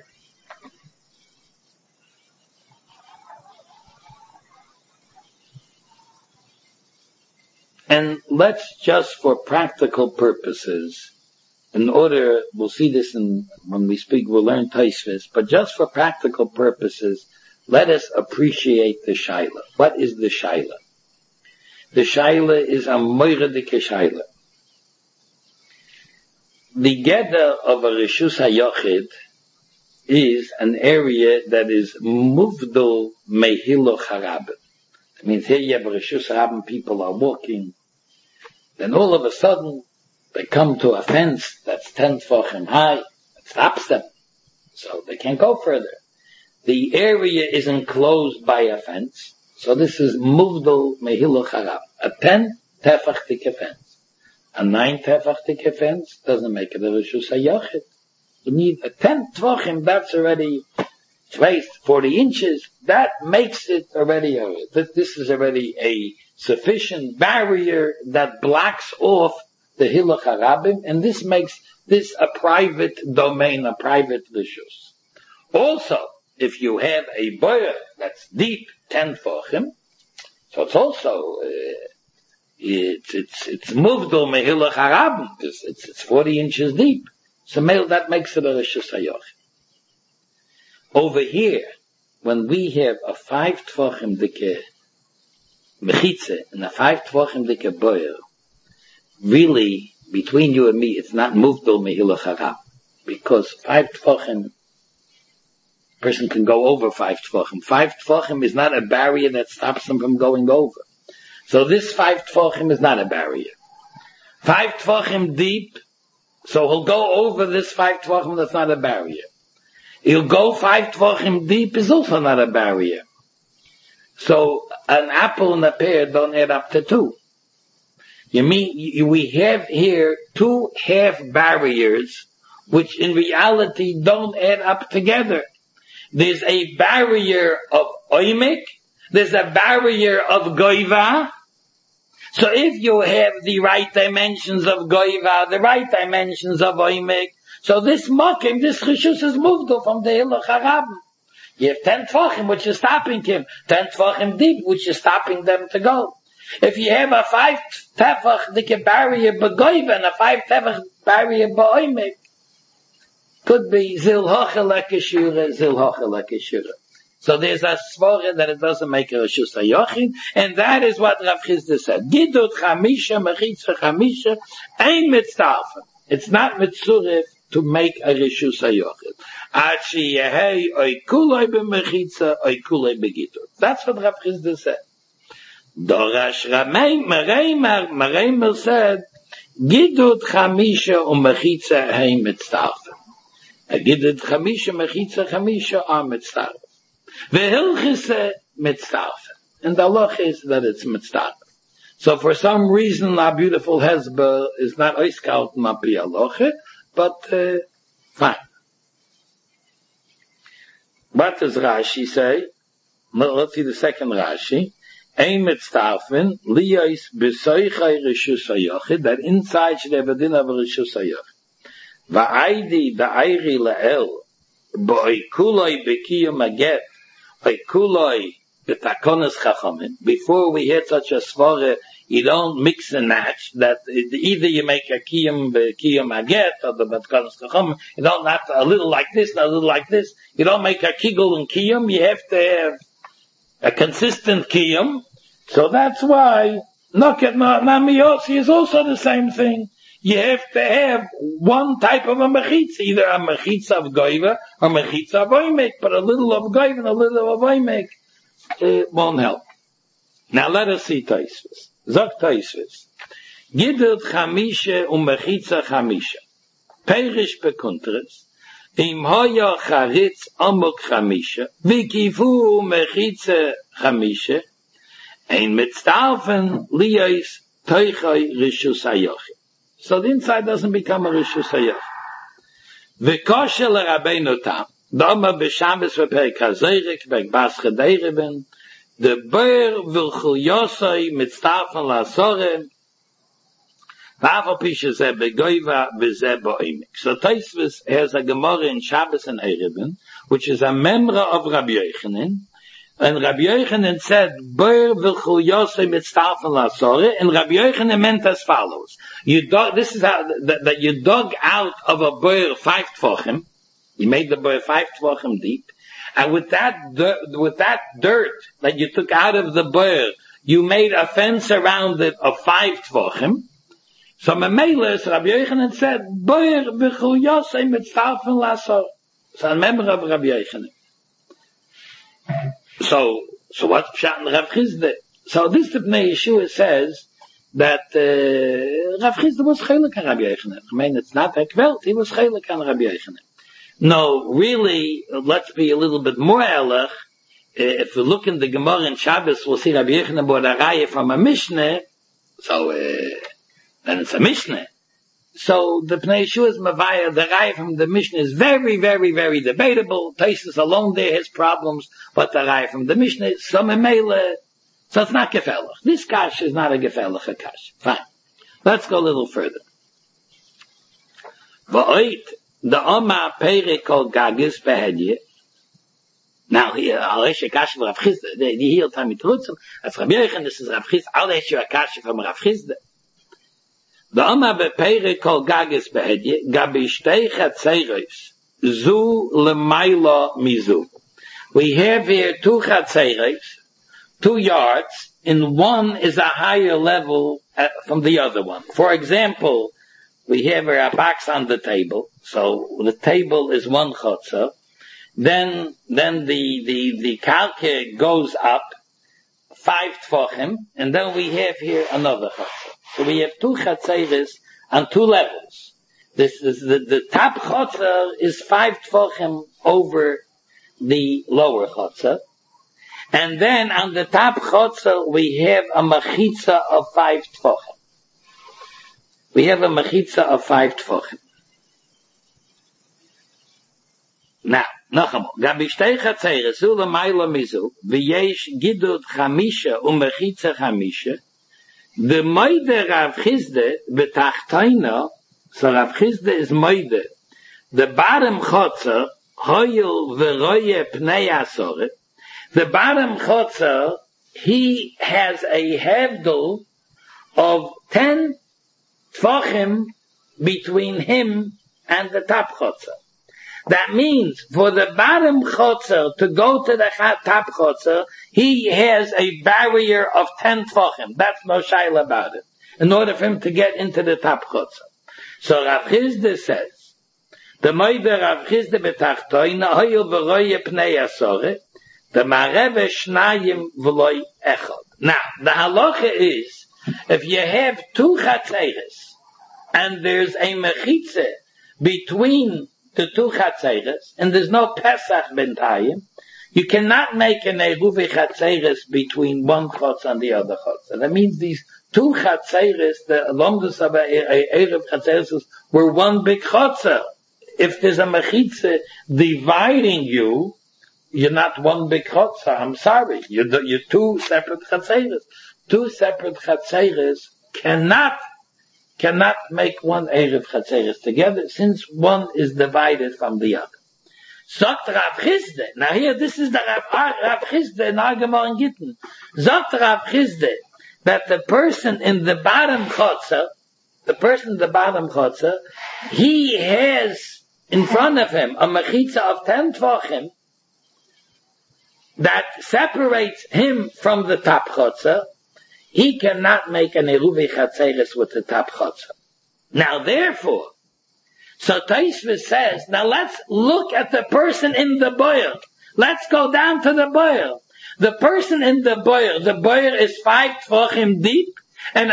And let's just for practical purposes, in order, we'll see this when we speak, we'll learn Tosfos, but just for practical purposes, let us appreciate the shaila. What is the shaila? The shaila is a moiradike shaila. The geder of a Rishus HaYochid is an area that is muvdul mehiloch harabim. It means here you have a Rishus HaRabim, people are walking, then all of a sudden they come to a fence that's 10 Tfachim high, it stops them, so they can't go further. The area is enclosed by a fence, so this is muvdul mehiloch harabim. A 10 tefach dike fence, a 9 tefach dike fence doesn't make it a Rishus HaYochid. You need a 10 Tfachim, that's already 40 inches, that makes it already, this is already a sufficient barrier that blocks off the Hilach HaRabim, and this makes this a private domain, a private Rishus. Also, if you have a boyer that's deep 10 Tfachim, so it's also, it's muvdul mehilach harabim, it's 40 inches deep. So that makes it a Rishus HaYochid. Over here, when we have a 5 Tfachim dike mechitze and a 5 Tfachim dike boyer, really, between you and me, it's not muvdul mehilach harabim, because 5 Tfachim, person can go over 5 Tfachim. 5 Tfachim is not a barrier that stops them from going over. So this 5 Tfachim is not a barrier. 5 Tfachim deep, so he'll go over this 5 Tfachim, that's not a barrier. He'll go 5 Tfachim deep is also not a barrier. So an apple and a pear don't add up to 2. You mean, we have here 2 half barriers, which in reality don't add up together. There's a barrier of oimik, there's a barrier of goiva. So if you have the right dimensions of goiva, the right dimensions of oimik, so this mokim, this Rishus is moved from the Hilach HaRabim. You have 10 Tfachim, which is stopping him, 10 Tfachim deep, which is stopping them to go. If you have a 5 Tefach dike barrier b'goiva and a 5 Tefach barrier b'oimik, could be zil hochelek shura, zil hochelek shura. So there's a svara that it doesn't make a Rishus HaYochid, and that is what Rav Chisda said. Gidud chamisha, mechitza chamisha, ein mitzarfen. It's not mitzurif to make a Rishus HaYochid. Ad sheyehei oy kuloi b'mechitza, oy kuloi b'gidud. That's what Rav Chisda said. Dorash Mareimer said, Gidud chamisha u'mechitza hein mitzarfen. Gidud chamisha, mechitza chamisha are mitzarfen. Vehilchise mitzarfen. And the halach is that it's mitzarfen. So for some reason, our beautiful hezbollah is not oiskalt mapi aloche, but fine. What does Rashi say? Let's see the second Rashi. Ein mitztarfen liyos besoichai rishus hayochid, that inside should have a din of rishus hayochid. Va'aidi da'ayri la'el bo'ikuloi bekiyum aget bo'ikuloi betakonas chachamim. Before we hit such a svara, you don't mix and match. That either you make a kiyum aget or the betakonas chachamim. You don't have to, a little like this, a little like this. You don't make a kigul and kiyum. You have to have a consistent kiyum. So that's why Noket Namiyosi is also the same thing. You have to have one type of a mechitza, either a mechitza of goiva or mechitza of oimek, but a little of goiva and a little of oimek won't help. Now let us see Taisvis. Zok Taisvis. Gidut chamisha mechitza chamisha. Perish bekuntres. Im hoya charitz amok chamisha. Vikifu mechitza chamisha. Ein mitzdarfen liyos toichai rishus hayochid. So the inside doesn't become a rishus hayochid. V'kosher l'Rabbeinu Tam. Dama b'Shabbos v'Perek HaZorek b'Bas Chedereben. The ber v'chul yosai mitzdarfen la'asorem. V'afal pisha zeh begoiva v'zeh bo'omek. So Tosfos has a Gemara in Shabbos and Ereben, which is a member of Rabbi Yochanan. And Rabbi Yochanan said, "Ber v'chul yosei mitzdarfen la'asorem," and Rabbi Yochanan meant as follows: this is how that you dug out of a ber 5 tefachim. You made the ber 5 tefachim deep, and with that dirt that you took out of the ber, you made a fence around it of 5 tefachim. So Memeles, Rabbi Yochanan said, "Ber v'chul yosei mitzdarfen la'asorem." So a member of Rabbi Yochanan. So what's Pshat in Rav Chisda? So this Bnei Yeshua says that Rav Chisda was chelik on Rabbi Yochanan. I mean, it's not that kvelt. He was chelik on Rabbi Yochanan. No, really, let's be a little bit more elach. If we look in the Gemara in Shabbos, we'll see Rabbi Yochanan brought a raya from a Mishnah. So then it's a Mishnah. So the Pnei Yeshua's Mavaya, the Raya from the Mishnah is very, very, very debatable. Taisus alone there has problems, but the Raya from the Mishnah is some Mele. So it's not Gefelach. This Kash is not a Gefelach Kash. Fine. Let's go a little further. V'oit, the Oma Pere Kol Gagis Behedye. Now here, Alesh Kash from Rav Chisda, the Hil Tamid Rutzim, as Rabbi Yochanan, this is Rav Chisda, Alesh Kash from Rav Chisda. The Oma Bepere Kol Gagis Behedye, Gabi Shtei Chatzeros, Zu Lemaila Mizu. We have here 2 Chatzeros, 2 yards, and one is a higher level from the other one. For example, we have a box on the table, so the table is 1 chotzer, then the kalke goes up 5 tefachim, and then we have here another chotzer. So we have 2 chatzeres on 2 levels. This is the top chotzer is 5 tefachim over the lower chotzer. And then on the top chotzer we have a mechitza of 5 tefachim. We have a mechitza of 5 tefachim. Now, nachamol. Gabi shtei chatzeres, zu l'mayla mizu, v'yesh gidud chamisha u'mechitza chamisha, the Moide Rav Chisda betachtaina, so Rav Chisda is Moide. The bottom chotzer, hoyel v'roye pnei asoret. The bottom chotzer, he has a hevdel of 10 tefachim between him and the top chotzer. That means for the bottom chotzer to go to the top chotzer, he has a barrier of 10 tefachim. That's no shaila about it. In order for him to get into the top chotzer. So Rav Chisda says, the Moide Rav Chisda betachtoina hoyel v'roye pnei asoret, the mareve shnayim v'loy echad. Now, the halacha is, if you have 2 chatzeres, and there's a mechitze between the 2 chatzeres, and there's no Pesach bentayim, You cannot make an Eruvi Chatzeres between one Chotzer and the other Chotzer. That means these two Chatzeres, the longest of Eruv Chatzeres, were one big Chotzer. If there's a Mechitza dividing you, you're not one big Chotzer. I'm sorry. You're two separate Chatzeres. Two separate Chatzeres cannot make one Eruv Chatzeres together, since one is divided from the other. Sagt Rav Chisde. Now here, this is the Rav Chisde in Gemara in Gittin. Sagt Rav Chisde that the person in the bottom chotzer, he has in front of him a mechitza of 10 tvachim that separates him from the top chotzer. He cannot make an eruvi chatzeres with the top chotzer. Now therefore, so Taisva says, now let's look at the person in the boil. Let's go down to the boil. The person in the boil is 5 tvachim deep, and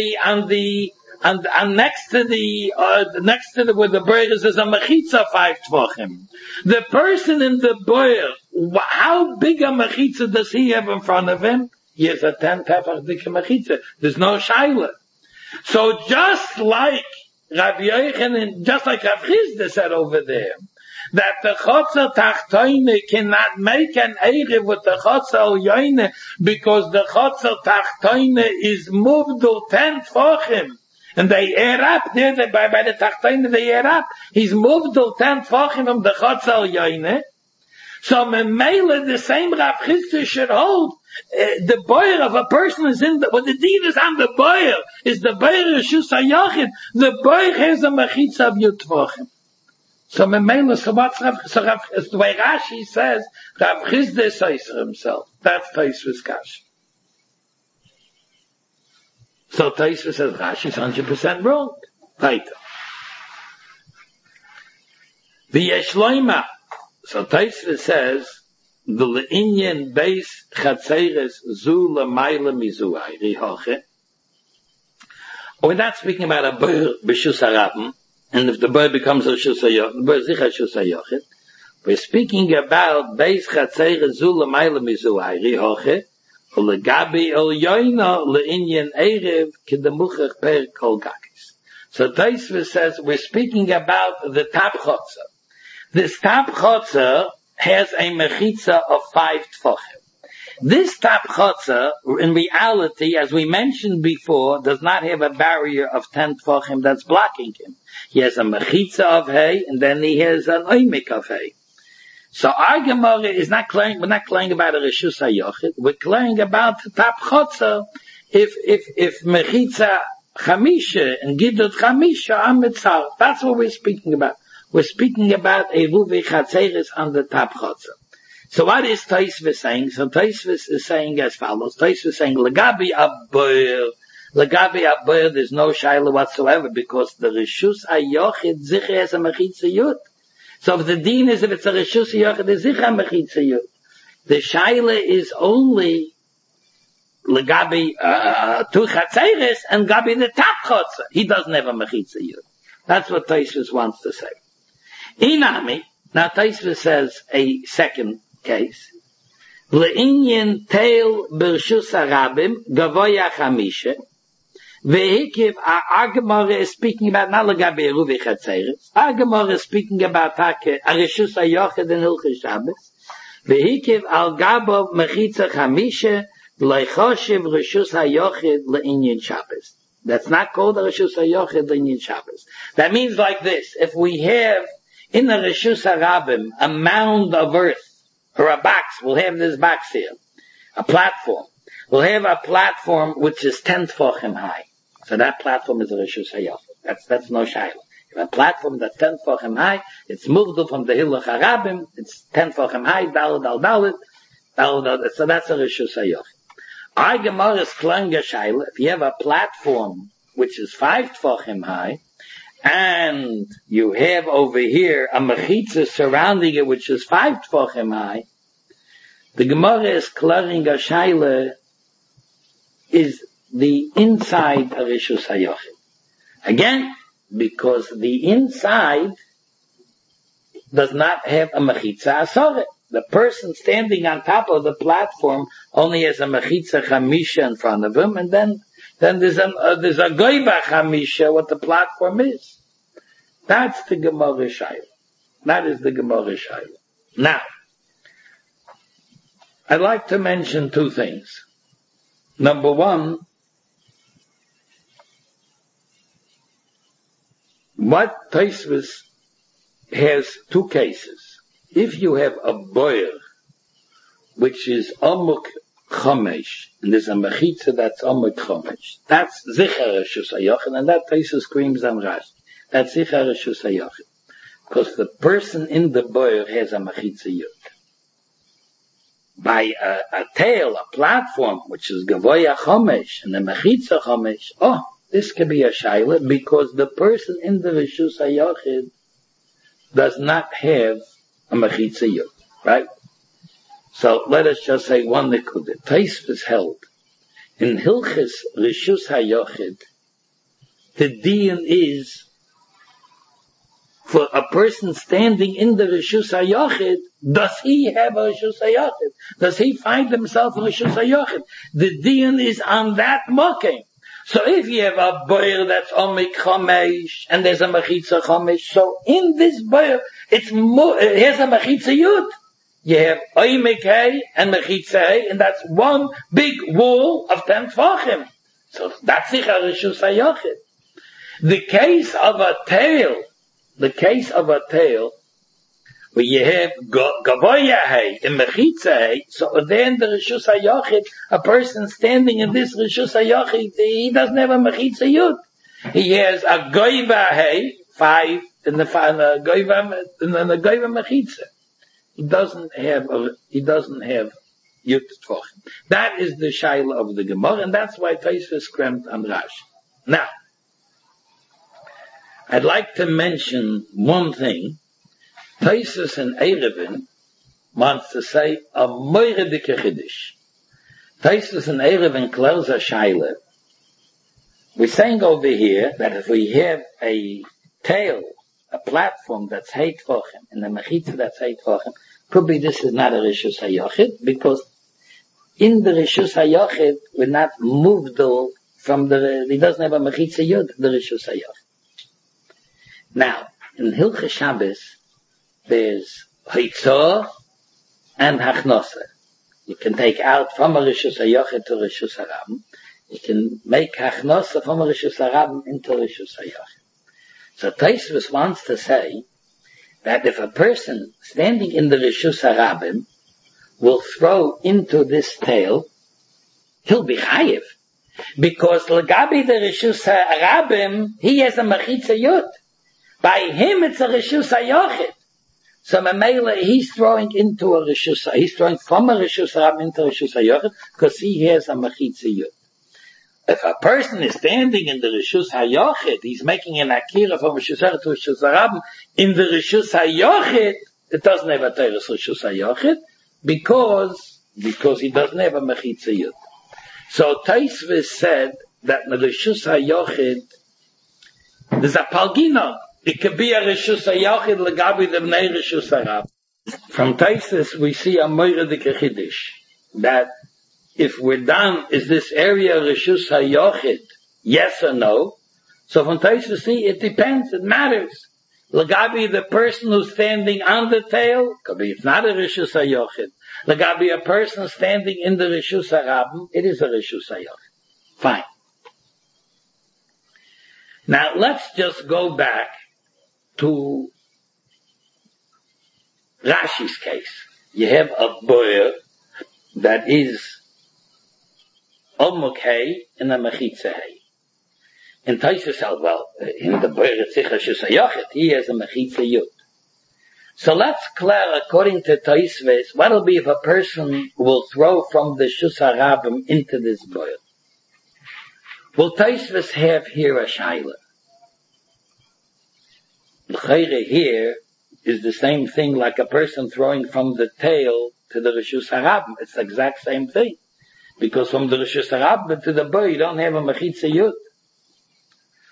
next to the where the boil is a mechitza 5 tvachim. The person in the boil, how big a mechitza does he have in front of him? He has a 10 tefach dik mechitza. There's no shaila. So just like Rabbi Yochanan, just like Rav Chisda said over there, that the Chotzer Tachtoine cannot make an Erev with the Chotzer Elyoine because the Chotzer Tachtoine is moved to 10 Tvachim. And they air up, there by the Tachtoine they air up. He's moved to 10 Tvachim from the Chotzer Elyoine. So Memele, the same Rav Chisda should hold. The boyer of a person is in when the deed is on the boyer, is the boyer of Shus HaYachid, the boyer has a mechitza of Yutvachim. So Memele, so the way Rashi says, Rav Chisda says for himself. That's Taisva's Kash. So Taisva says Rashi is 100% wrong. Right. The Yeshloima. So Taisva says, the le'inyan beis chatzeres zu l'mayla mizuai rihoche. We're not speaking about a boy b'shus harabim, and if the boy becomes a shus hayochet, the boy is zicha shus hayochet. We're speaking about beis chatzeres zu l'mayla mizuai rihoche, u'legabi elyoina le'inyan erev kedemuchach per kol gakis. So Taisva says, we're speaking about the top chotzer. This top chotzer has a mechitza of 5 tfachim. This top chotzer, in reality, as we mentioned before, does not have a barrier of 10 tfachim that's blocking him. He has a mechitza of hay, and then he has an oimik of hay. So our Gemara is not clearing, we're not clearing about a reshus hayochid, we're clearing about the top chotzer, if mechitza chamisha and gidut chamisha are mitzar. That's what we're speaking about. We're speaking about a ruvi chatzeres on the top chotzer. So what is Taisva saying? So Taisva is saying as follows. Taisva is saying, Legabi Abboyer, there's no shaila whatsoever, because the Rishus HaYochid Zicha has a Mechitza Yud. So if the deen is, if it's a Rishus HaYochid, the Zicha Mechitza Yud. The shaila is only Legabi Tu Chatzeres and Gabi the top chotzer. He doesn't have a Mechitza Yud. That's what Taisva wants to say. Inami, now Taisva says a second case. Le'inyan teil b'rshus harabim gavoya chamisha. Vehikiv, our Gemara is speaking about not legabe eruvi chatzeres. Our Gemara is speaking about a reshus hayochid and hilchos Shabbos. Vehikiv al gabo mechitza chamisha leichoshev reshus hayochid le'inyan Shabbos. That's not called a reshus hayochid le'inyan Shabbos. That means like this: if we have in the Reshus HaRabim a mound of earth, or a box, we'll have this box here, a platform. We'll have a platform which is 10 tfachim high. So that platform is a Reshus HaYochid. That's no shayla. If a platform that's 10 tfachim high, it's moved from the Hilach HaRabim, it's 10 tfachim high, daled, so that's a Reshus HaYochid. Our Gemara is klanga shayla. If you have a platform which is 5 tfachim high, and you have over here a mechitza surrounding it which is 5 tfachim high, the Gemara is clearing a shaila, is the inside of Reshus HaYochid. Again, because the inside does not have a mechitza asoret. The person standing on top of the platform only has a mechitza chamisha in front of him, and then there's a goiba chamisha, what the platform is. That's the Gemara Shaila. That is the Gemara Shaila. Now, I'd like to mention two things. Number one, what Tosfos has two cases. If you have a boyer, which is amuk chomesh, and there's a mechitza that's amuk chomesh, that's zichar reshus hayachid, and that Tosfos screams on Rashi. That's zichar reshus hayachid, because the person in the boyer has a mechitza yud. By a tail, a platform, which is gavoya chomesh and the mechitza chomesh, this could be a shaila because the person in the reshus hayachid does not have a mechitza yud, right? So let us just say one nekuda. Tosfos held in Hilchis reshus hayachid, the din is for a person standing in the reshus hayachid. Does he have a reshus hayachid? Does he find himself in reshus hayachid? The din is on that mokim. So if you have a boyer that's omik chomesh and there's a mechitza chomesh, so in this boyer it has a mechitza yud. You have omik hay and mechitza hay, and that's one big wall of 10 tefachim. So that's a reshus hayachid. The case of a tail, where you have gavoya hay and mechitza hay, so then the reshus hayachid, a person standing in this reshus hayachid, he doesn't have a mechitza yud. He has a goiva hay, 5, and the goiva mechitza. He doesn't have yud tefachim. That is the shaila of the Gemara, and that's why Tosfos cramped on Rashi. Now, I'd like to mention one thing. Tosfos and Erevin wants to say a moire dike chiddush. Tosfos and Erevin close a shaila. We're saying over here that if we have a tail, a platform that's heit vochem, and a mechitza that's heit vochem, probably this is not a reshus hayachid, because in the reshus hayachid we're not moved from he doesn't have a mechitza yud, the reshus hayachid. Now, in Hilchos Shabbos, there's Hitzah and Hachnosa. You can take out from a Reshus HaYachid to Reshus HaRabim. You can make Hachnosa from a Reshus HaRabim into Reshus HaYachid. So Tosfos wants to say that if a person standing in the Reshus HaRabim will throw into this tail, he'll be chayiv. Because Lagabi the Reshus HaRabim, he has a Mechitza Yud. By him, it's a reshus hayachid. So Mamela, he's throwing into a reshus. He's throwing from a reshus harabim into a reshus hayachid because he has a mechitza yud. If a person is standing in the reshus hayachid, he's making an akira from reshus hayachid to reshus harabim. In the reshus hayachid, it doesn't have a teres reshus hayachid because he doesn't have a mechitza yud. So Tosfos said that in the reshus hayachid there's a palgina. It could be a reshus hayachid legabi the bnei reshus harabim. From Tosfos we see a moire dike chiddush that if we're done, is this area reshus hayachid, yes or no? So from Tosfos see it depends, it matters. Legabi the person who's standing on the tail, could be it's not a reshus hayachid. Legabi a person standing in the reshus harabim, it is a reshus hayachid. Fine. Now let's just go back to Rashi's case. You have a boyer that is omuk hay and a mechitza hay. And Tosfos said, well, in the boyer it's sicher reshus hayachid, he has a mechitza yud. So let's clear, according to Tosfos, what'll be if a person will throw from the reshus harabim into this boyer? Will Tosfos have here a shaila? L'chayre here is the same thing like a person throwing from the tail to the reshus harabim. It's the exact same thing. Because from the reshus harabim to the boy, you don't have a mechitza yud.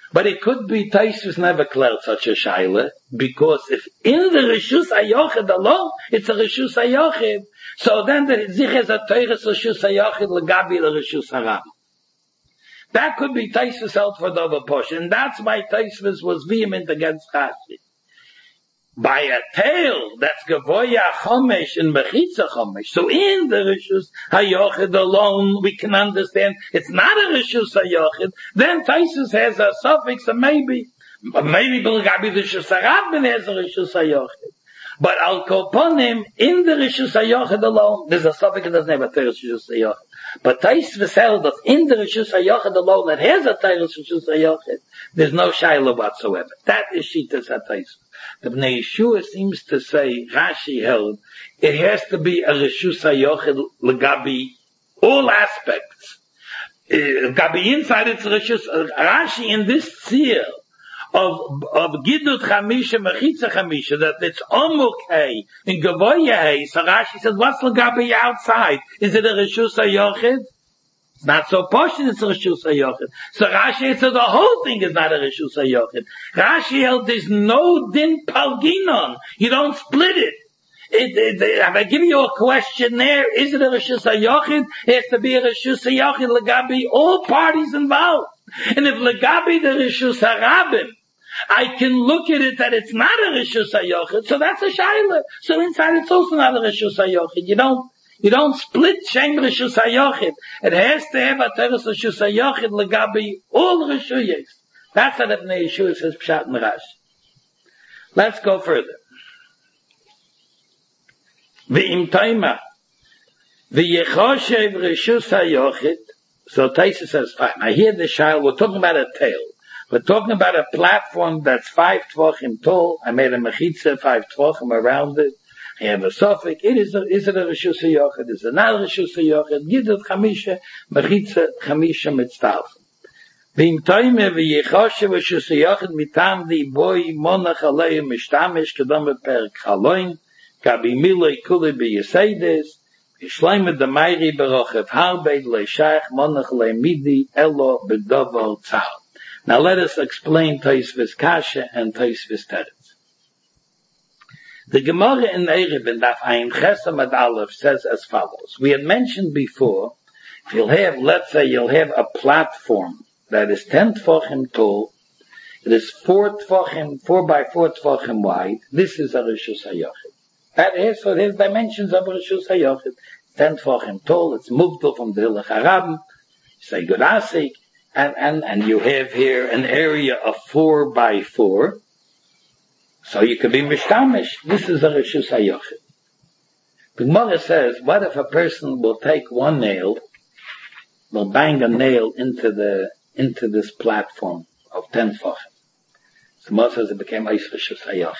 But it could be Taisus never cleared such a shaila, because if in the Rishus HaYochid alone, it's a Rishus HaYochid, so then the Zich is a Teires Rishus HaYochid L'gabi the Rishus HaRab. That could be Taisus held for the other portion, and that's why Taisus was vehement against Rashi. By a tail that's Gavoya Chomesh and Mechitza Chomesh. So in the Rishus HaYochid alone, we can understand it's not a Rishus HaYochid. Then Taisus has a suffix, and maybe Belgabi the Rishus HaRabban has a Rishus HaYochid. But Al Koponim, in the Rishus HaYochid alone, there's a suffix that doesn't have a Teres Rishus HaYochid. But Taisus held that in the Rishus HaYochid alone, that has a Teres Rishus HaYochid, there's no Shaila whatsoever. That is Shitas HaTaisus. The Bnei Yeshua seems to say, Rashi held, it has to be a Rishus HaYochid L'gabi all aspects. Gabi inside it's Rishus, Rashi in this seal of Gidut Chamisha, Mechitza Chamisha, that it's Omuk in Gavoya so Rashi says, what's L'gabi outside? Is it a Rishus HaYochid? It's not so posh, it's a Rishus HaYochid. So Rashi said the whole thing is not a Rishus HaYochid. Rashi held there's no din palginon. You don't split it. If I give you a questionnaire, is it a Rishus HaYochid? It has to be a Rishus HaYochid L'gabi all parties involved. And if L'gabi the Rishus HaRabban, I can look at it that it's not a Rishus HaYochid, so that's a Shaila. So inside it's also not a Rishus HaYochid. You don't split Shem Rishus HaYochid. It has to have a Teres Rishus HaYochid L'gabi all Rishuyes. That's what Ibn Yeshua says Pshat and Rashi. Let's go further. V'im Taima V'yechoshev Rishus HaYochid. So Taisa says, fine. I hear the Shaila. We're talking about a tail. We're talking about a platform that's 5 tvachim tall. I made a mechitza 5 tvachim around it. I have a suffix. Is it a Rishus HaYochid? Is it not a Rishus HaYochid? Gidut Chamisha, mechitza Chamisha mitzvah. V'im toime v'yechoshe Rishus HaYochid mitam v'iboi monach alei mishtamish kedom per chaloin gabi miloi kuli b'yeseides v'shleimet d'mayri berochev harbeid le'shayach monach le'midi elo b'dovo tzal. Now let us explain Tosfos Kasha and Tosfos Teretz. The Gemara in Eruvin Daf Ayin Chesam Ad Aleph says as follows. We had mentioned before, if you'll have, let's say you'll have a platform that is 10 tefachim tall, it is 4 by 4 tefachim wide, this is a Rishus HaYochid. That is, so it has dimensions of a Rishus HaYochid. 10 tefachim tall, it's moved from the Hilach HaRabban, say Good Asik, and you have here an area of 4 by 4, so you could be mishtamish. This is a Rishus HaYochid. The Gemara says, what if a person will take one nail, will bang a nail into this platform of 10 tefachim? So Gemara says it became Rishus HaYochid.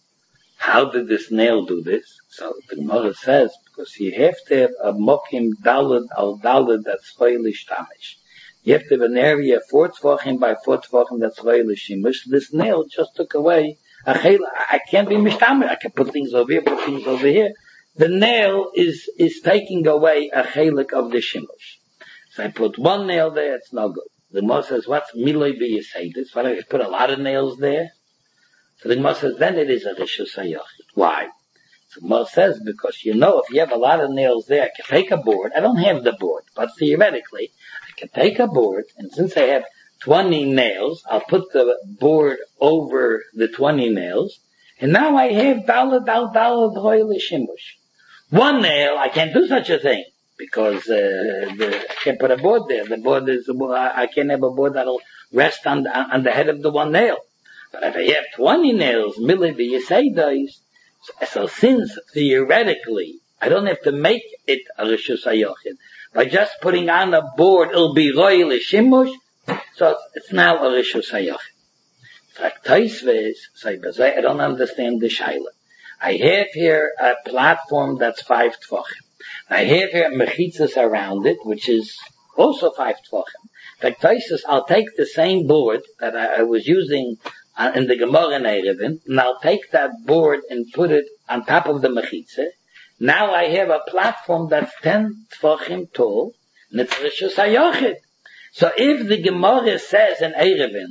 How did this nail do this? So the Gemara says, because you have to have a mokim dalad al dalad that's foilish tamish. You have to have an area 4 tefachim by 4 tefachim that's foilish shimush. This nail just took away a chayla. I can't be mishtamir. I can put things over here, put things over here. The nail is taking away a chaylik of the shimush. So I put one nail there, it's no good. The Gemara says, what's miloi b'yeseides? Why don't you put a lot of nails there? So the Gemara says, then it is a Rishus HaYochid. Why? So the Gemara says, because if you have a lot of nails there, I can take a board. I don't have the board, but theoretically, I can take a board, and since I have 20 nails, I'll put the board over the 20 nails, and now I have dalad royal shimush. One nail, I can't do such a thing, because I can't put a board there. The board is, I can't have a board that'll rest on the head of the one nail. But if I have 20 nails, milli b'yeseidos, so since theoretically I don't have to make it a Rishus HaYochid, by just putting on a board it'll be royal shimush, so it's now a Rishus HaYochid. Like Tosfos, I don't understand the shaila. I have here a platform that's 5 tefachim. I have here mechitzas around it, which is also 5 tefachim. Like Tosfos, I'll take the same board that I was using in the Gemara in Eruvin, and I'll take that board and put it on top of the mechitza. Now I have a platform that's 10 tefachim tall, and it's Rishus HaYochid. So if the Gemara says in Eruvin,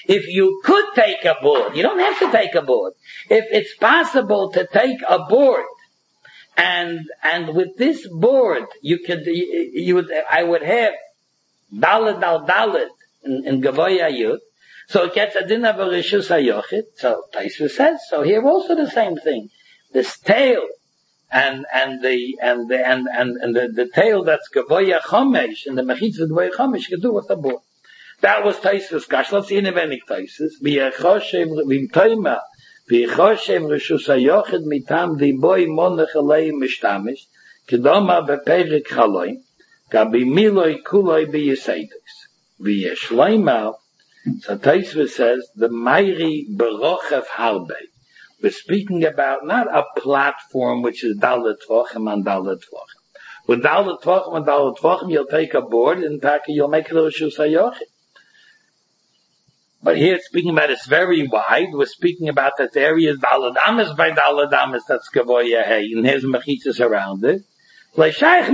if you could take a board, you don't have to take a board. If it's possible to take a board, and with this board, I would have Daled al Daled in Gavoya Yud, so it gets a din of a Rishus HaYochid. So Taisva says, so here also the same thing. This tail, and the tail that's Gavoya Chomesh, and the Mechitza Gavoya Chomesh, you can do with the board. That was Taisva's Kash. Let's see in Evenik Taisvas. V'yechoshev Rishus HaYochid mitam diboy monach alei mishtamish, kedoma beperek chaloim, gabi miloi kuloi b'yiseitis. V'yeshleima, so Taisva says, the Mairi Berochev Harbe. We're speaking about not a platform which is Dalet Tvachim and Dalet Tvachim. With Dalet Tvachim and Dalet Tvachim, you'll take a board and you'll make it a Rishus HaYochid. But here it's speaking about it's very wide. We're speaking about that the area is Dalet Amis by Dalet Amis, that's Gavoya Hey, and here's Mechitzas around it. The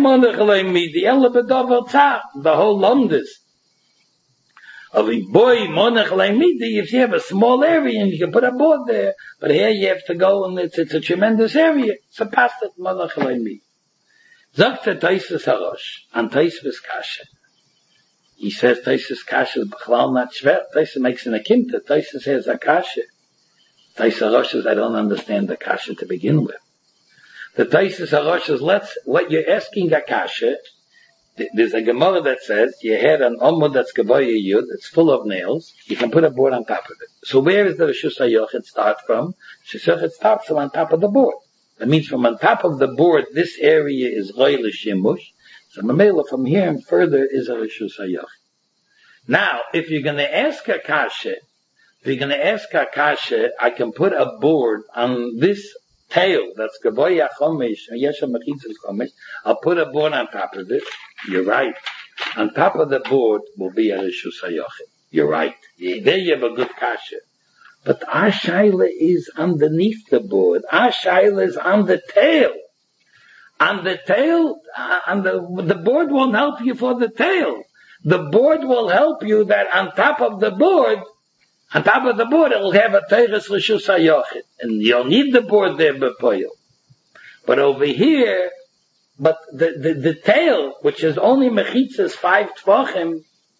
whole Londis. Of a boy, monach leimidi, if you have a small area and you can put a board there, but here you have to go and it's a tremendous area. It's a pastat monach leimidi. Zogta Taisvas Harosh, and Taisvas Kasha. He says Taisvas Kasha is b'chlal not shver. Taisvas makes an akimta. Taisvas says a Kasha. Taisvas Harosh says, I don't understand the Kasha to begin with. The Taisvas Harosh says, what you're asking a Kasha, there's a Gemara that says, you had an Omud that's Gavoya Yud, it's full of nails, you can put a board on top of it. So where is the Rishus HaYochid start from? Rishus HaYochid starts from on top of the board. That means from on top of the board, this area is Roy L'Shimush. So Mamela from here and further is a Rishus HaYochid. Now, if you're going to ask a Kasha, I can put a board on this tail, that's Gavoya Chomesh, Yesha Mechitzas Chomesh, I'll put a board on top of it. You're right. On top of the board will be a Rishus HaYochid. You're right. There you have a good kasha. But our shaila is underneath the board. Our shaila is on the tail. On the tail, the board won't help you for the tail. The board will help you that on top of the board, it will have a Teres Rishus HaYochid. And you'll need the board there, B'poil. But over here, but the tail, which is only Mechitzas 5 Tvachim,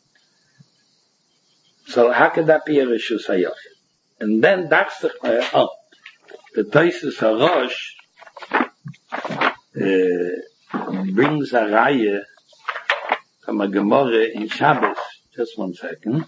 so how could that be a Rishus HaYochid? And then that's the Taisvas Harosh brings a raya from a Gemara in Shabbos. Just 1 second.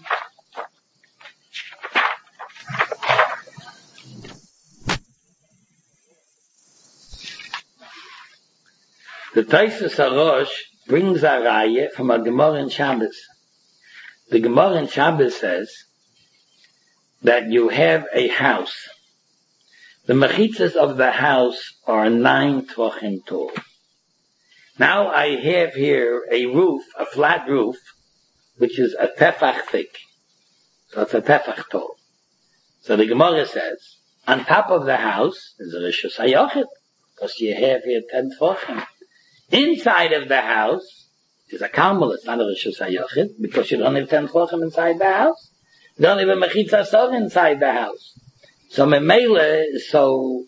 The Taisvas Harosh brings a raya from a Gemara in Shabbos. The Gemara in Shabbos says that you have a house. The mechitzas of the house are 9 tvachim tall. Now I have here a roof, a flat roof, which is a tefach thick. So it's a tefach tall. So the Gemara says, on top of the house is a Rishus HaYochid, because you have here 10 tvachim. Inside of the house is a Karmel, it's not a Rishus HaYochid, because you don't have 10 tvachim inside the house. You don't have a Mechitza Sor inside the house. So Memele, so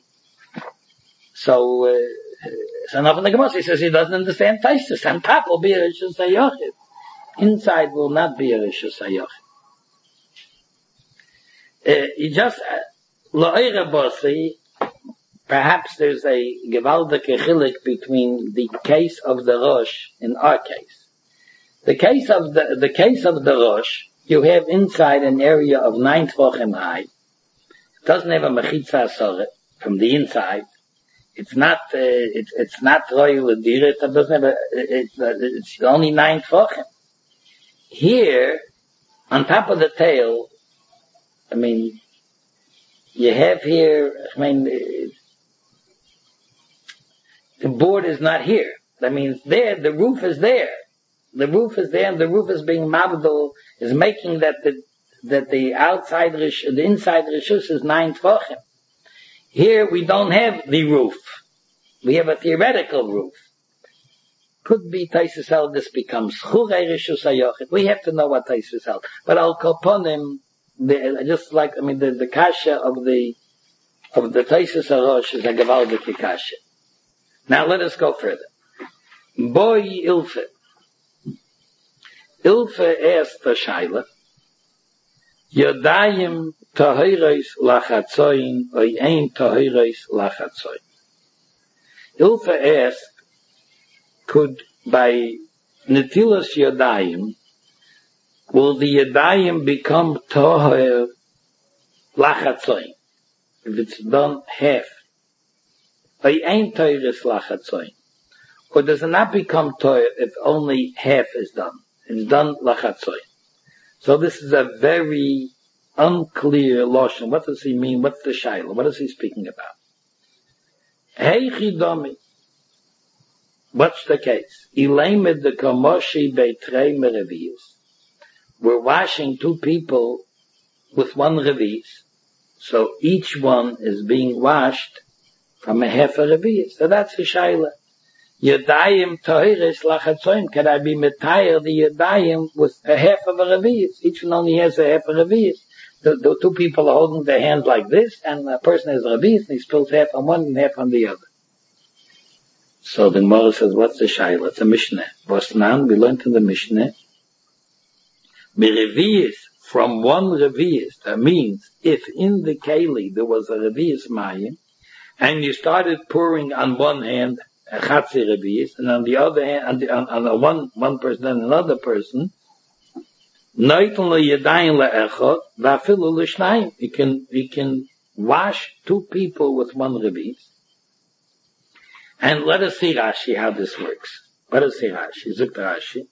enough in the Gemara, he says he doesn't understand Taisvas. On top will be a Rishus HaYochid. Inside will not be a Rishus HaYochid. You just, Lo'era Bosi, perhaps there's a Gewaldige Chilik between the case of the Rosh and our case. The case of the Rosh, you have inside an area of 9 tvachim high. It doesn't have a mechitza soret from the inside. It's not royal adira. It doesn't have it's only 9 tvachim. Here, on top of the tail, you have here, the board is not here. That means there, the roof is there. The roof is there, and the roof is being mabdul, is making that the outside, the inside rishus is 9 tvachim. Here we don't have the roof. We have a theoretical roof. Could be Taisvas held this becomes Churei Rishus HaYochid. We have to know what Taisvas held. But Al Koponim, the kasha of the Taisus HaRosh is a gewaldige kasha. Now let us go further. Boy Ilfe. Ilfe asked the Shaila, Yodayim tahiris lachatzoin, or ein tahiris lachatzoin. Ilfe asked, could by Netilas Yodayim, will the Yodayim become tahir lachatzoin? If it's done half. Or ein tahiris lachatzoin. Or does it not become tahir if only half is done? It's done lachatzoin. So this is a very unclear lotion. What does he mean? What's the shaila? What is he speaking about? Hey chidomi. What's the case? Ilaymed the kamoshi beitrei mereviyus. We're washing two people with one revius. So each one is being washed from a half a revius. So that's the shaila. Yadayim tahiris lachatzoim. Can I be metayir the yadayim with a half of a revius? Each one only has a half a revius. The two people are holding their hand like this, and a person has a revius, and he spills half on one and half on the other. So the Gemara says, what's the shaila? It's a Mishnah. Bosnan, we learned in the Mishnah, Merevius, from one revius. That means, if in the keli there was a revius mayim, and you started pouring on one hand, a chatzi revius, and on the other hand, on one person and another person, you can wash two people with one revius. And let us see Rashi how this works. Let us see Rashi. Zukt Rashi.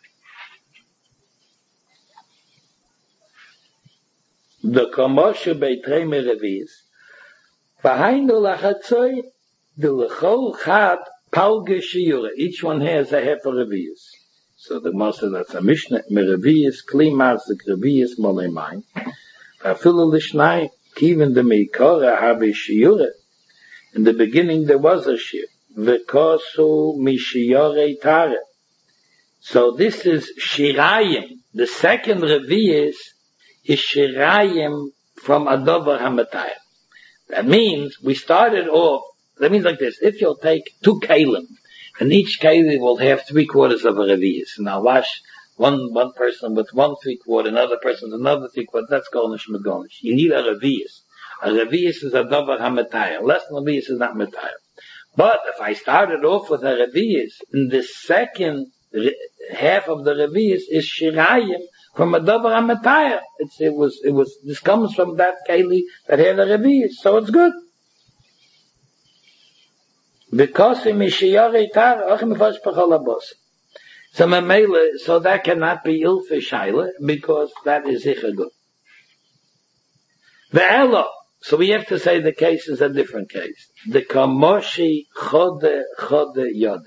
The komoshu beitrei merevius. V'hainu lachatzoy the lechol chad palge shiura. Each one has a half a revius. So the master that's a Mishnah merevius klimas the revius molemai. V'afilu lishnai kiven the meikora habe shiura. In the beginning there was a shir. V'kosu mishiyore tare. So this is shirayim. The second revius is shirayim from adover hamatayim. That means we started off. That means like this: if you'll take two kalim, and each kalim will have 3/4 of a revius, and I'll wash one person with 1/3, another person with another 3/4. That's golnish megolnish. You need a revius. A revius is adover hamatayim. Less than a revius is not matayim. But if I started off with a revius, and the second half of the revius is shirayim from a davar hamatayah. It was. This comes from that keli that had a revius, so it's good. Because mishiyare tar achim fash pachalabos. So that cannot be ilfe shaila because that is sicher good. The elo. So we have to say the case is a different case. The kamoshi chode yode.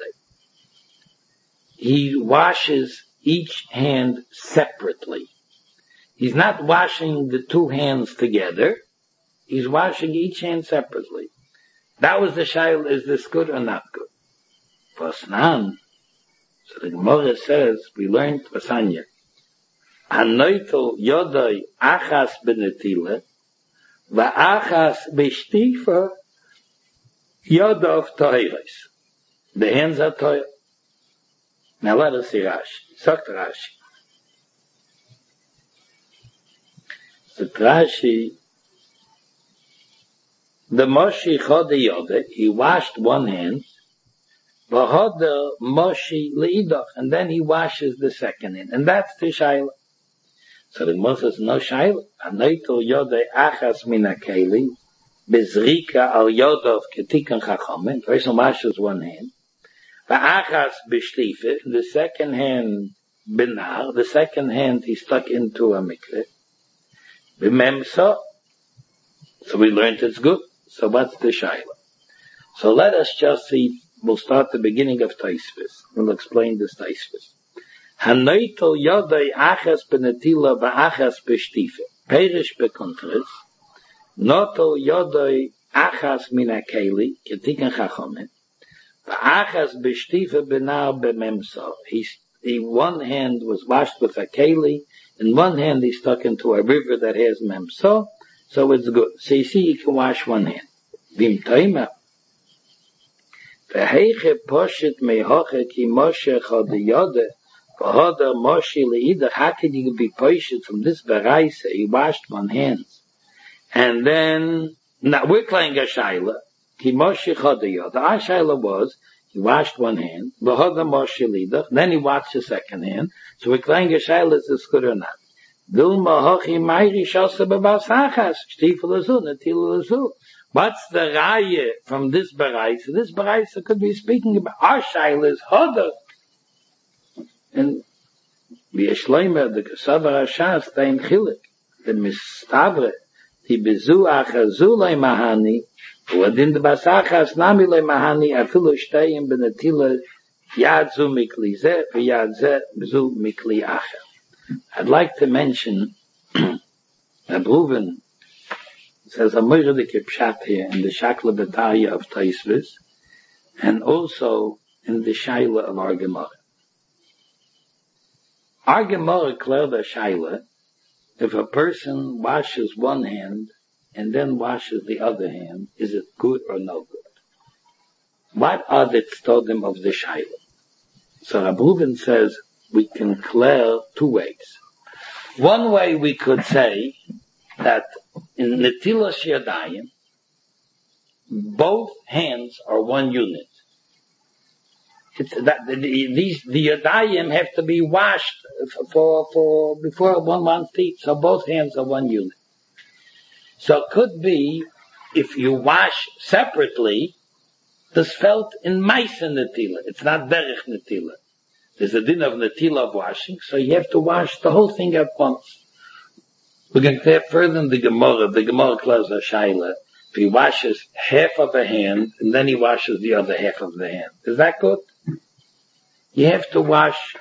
He washes each hand separately. He's not washing the two hands together. He's washing each hand separately. That was the shail, is this good or not good? Vasnan. So the Gemara says, we learned Vasanya. Hanoitel yodoi achas benetile, va'achas b'shtifa yodov toiris. The hands are toir. Now let us see Rashi. Sagt Rashi. Sagt Rashi, the Moshi chode yode, he washed one hand, v'hode Moshi leidach, and then he washes the second hand, and that's the shaila. So the Gemara says, no shaila. Anoitel yode achas min hakeli, bezrika al yodov ketikan chachamim. Person washes one hand. Va'achas b'shtife, the second hand binar, the second hand he stuck into a mikveh. B'memsa, so we learned it's good. So what's the shaila? So let us just see, we'll start the beginning of Taisvis. We'll explain this Taisvis. Hanoitel yodai achas benetila va'achas b'shtife. Perish bekontris. Notel yodai achas min hakeli, ketikan chachamim. Va'achas b'shtife benar b'memsa. He one hand was washed with a keli, In one hand, he's stuck into a river that has memso, so it's good. So you see, you can wash one hand. Vim toima. V'heiche poshet mehoche ki moshe chodiyode, v'hoda moshi le'idach. How can you be poshet from this beraisa? He washed one hand. And then, now we're playing a shaila. Ki moshe chodiyode. Our shaila was, he washed one hand, v'hoda moshi le'idach, then he washed the second hand. So we're playing a shaila, is this good or not? Vilma hochi mayri shasa b'basachas, shtifel azu, netil azu. What's the raya from this baraisa? This baraisa could be speaking about our shaila is hoda. And the Shloimer, the Kesavar Hashas, Taim Chilik, the Mistavre, the Bezu Achazu Lei Mahani, Uadin the Basachas Nami Lei Mahani, Afilu Shtayim Benatila Yad Zu Mikli Zeh, Yad Zeh Zu Mikli Acher. I'd like to mention Abruven says a Moiradike Pshat here in the Shakla B'Taya of Taisvis, and also in the Shaila of our Gemara. Our Gemara cleared the Shaila, if a person washes one hand and then washes the other hand, is it good or no good? What are the tztodim of the Shaila? So Abruven says we can clear two ways. One way we could say that in Netilas Yadayim, both hands are one unit. It's that the Yadayim have to be washed for before one feet, so both hands are one unit. So it could be if you wash separately, this felt in Maisa Netila. It's not Derech Netila. There's a din of Netila of washing, so you have to wash the whole thing at once. We're going to clear further in the Gemara clears a shaila. If he washes half of a hand, and then he washes the other half of the hand. Is that good? You have to wash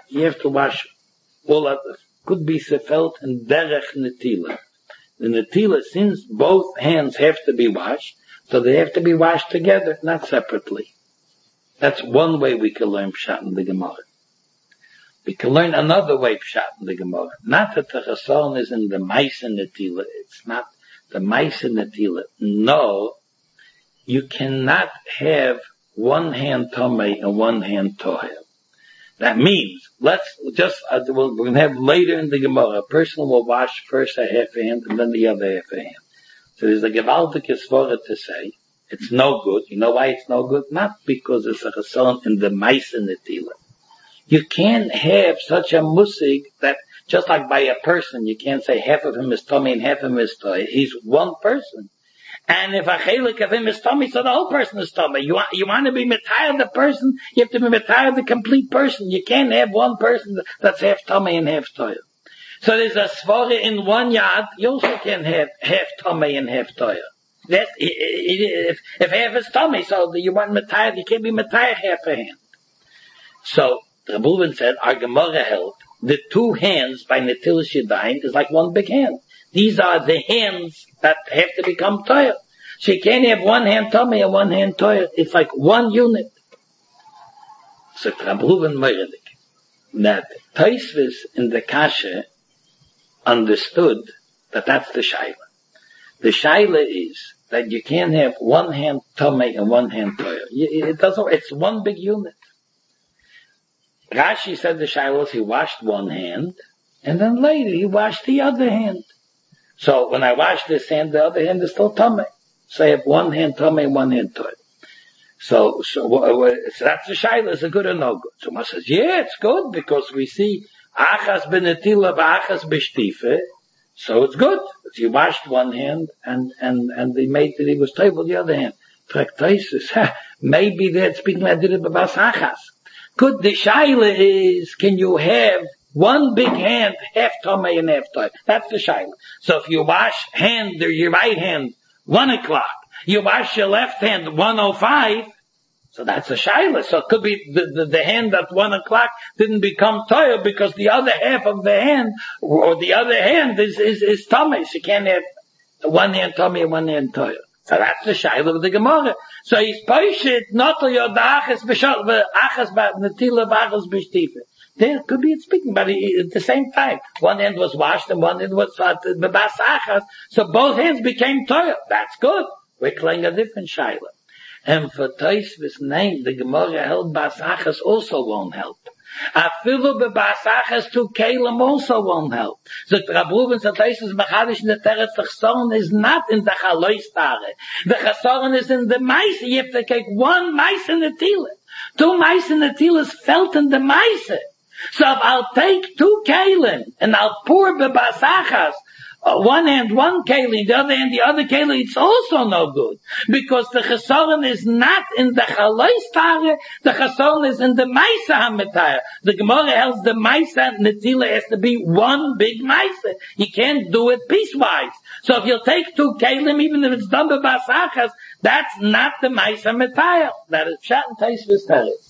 all of it. Could be sefelt and derech netila. The netila, since both hands have to be washed, so they have to be washed together, not separately. That's one way we can learn pshat in the Gemara. We can learn another way pshat in the Gemara. Not that the chasson is in the Maisa Netila. It's not the Maisa Netila. No, you cannot have one hand Tomei and one hand Tohel. That means, we're going to have later in the Gemara, a person will wash first a half hand and then the other half a hand. So there's a gewaltige svara to say, it's no good. You know why it's no good? Not because it's a chasson in the Maisa Netila. You can't have such a musig that, just like by a person, you can't say half of him is tummy and half of him is toy. He's one person. And if a chelik of him is tummy, so the whole person is tummy. You want to be mitayah the person, you have to be mitayah the complete person. You can't have one person that's half tummy and half toy. So there's a svara in one yard, you also can't have half tummy and half toy. If half is tummy, so you want mitayah, you can't be mitayah half a hand. So, Rabban said, our Gemara held, the two hands by Netilas Yadayim is like one big hand. These are the hands that have to become toyer. So you can't have one hand tummy and one hand toyer. It's like one unit. So Rabban Meirdik, that Taisvis in the Kasha understood that that's the Shaila. The Shaila is that you can't have one hand tummy and one hand toyer. It's one big unit. Rashi said the Shilos, he washed one hand, and then later he washed the other hand. So when I wash this hand, the other hand is still tummy. So I have one hand tummy and one hand toy. So that's the Shilos, is it good or no good? So one says, yeah, it's good, because we see Achas benetila v'achas b'shtife, so it's good. He washed one hand, and they made that he was toy the other hand. Traktasis, maybe they're speaking like did it about Achas. Good, the shaila is, can you have one big hand, half tummy and half toy? That's the shaila. So if you wash your right hand, 1 o'clock, you wash your left hand, 1:05, so that's a shaila. So it could be the hand at 1 o'clock didn't become toy because the other half of the hand, or the other hand is tummy. So you can't have one hand tummy and one hand toy. So that's the shaila of the Gemara. So he's poished not to your achas b'shal achas netila v'achas b'shtife. There could be it speaking, but at the same time, one hand was washed and one hand was bebasachas, so both hands became toil. That's good. We're playing a different shaila. And for Tosfos name, the Gemara held basachas also won't help. Afilu bebasachas to kelim also won't help. So Rab Reuven said Tosfos machadish in the teretz the chesaron is not in the chalois tare. The chesaron is in the mice. You have to take one mice in the tila. Two mice in the tila is felt in the mice. So if I'll take two kelim and I'll pour bebasachas, one hand, one keli, the other hand, the other keli, it's also no good. Because the chesaron is not in the chalois tare, the chesaron is in the maisa hametayah. The Gemara tells the maisa and the tila has to be one big maisa. You can't do it piecewise. So if you'll take two kelim, even if it's done by basachas, that's not the maisa hametayah. That is Pshat and Tosfos teretz.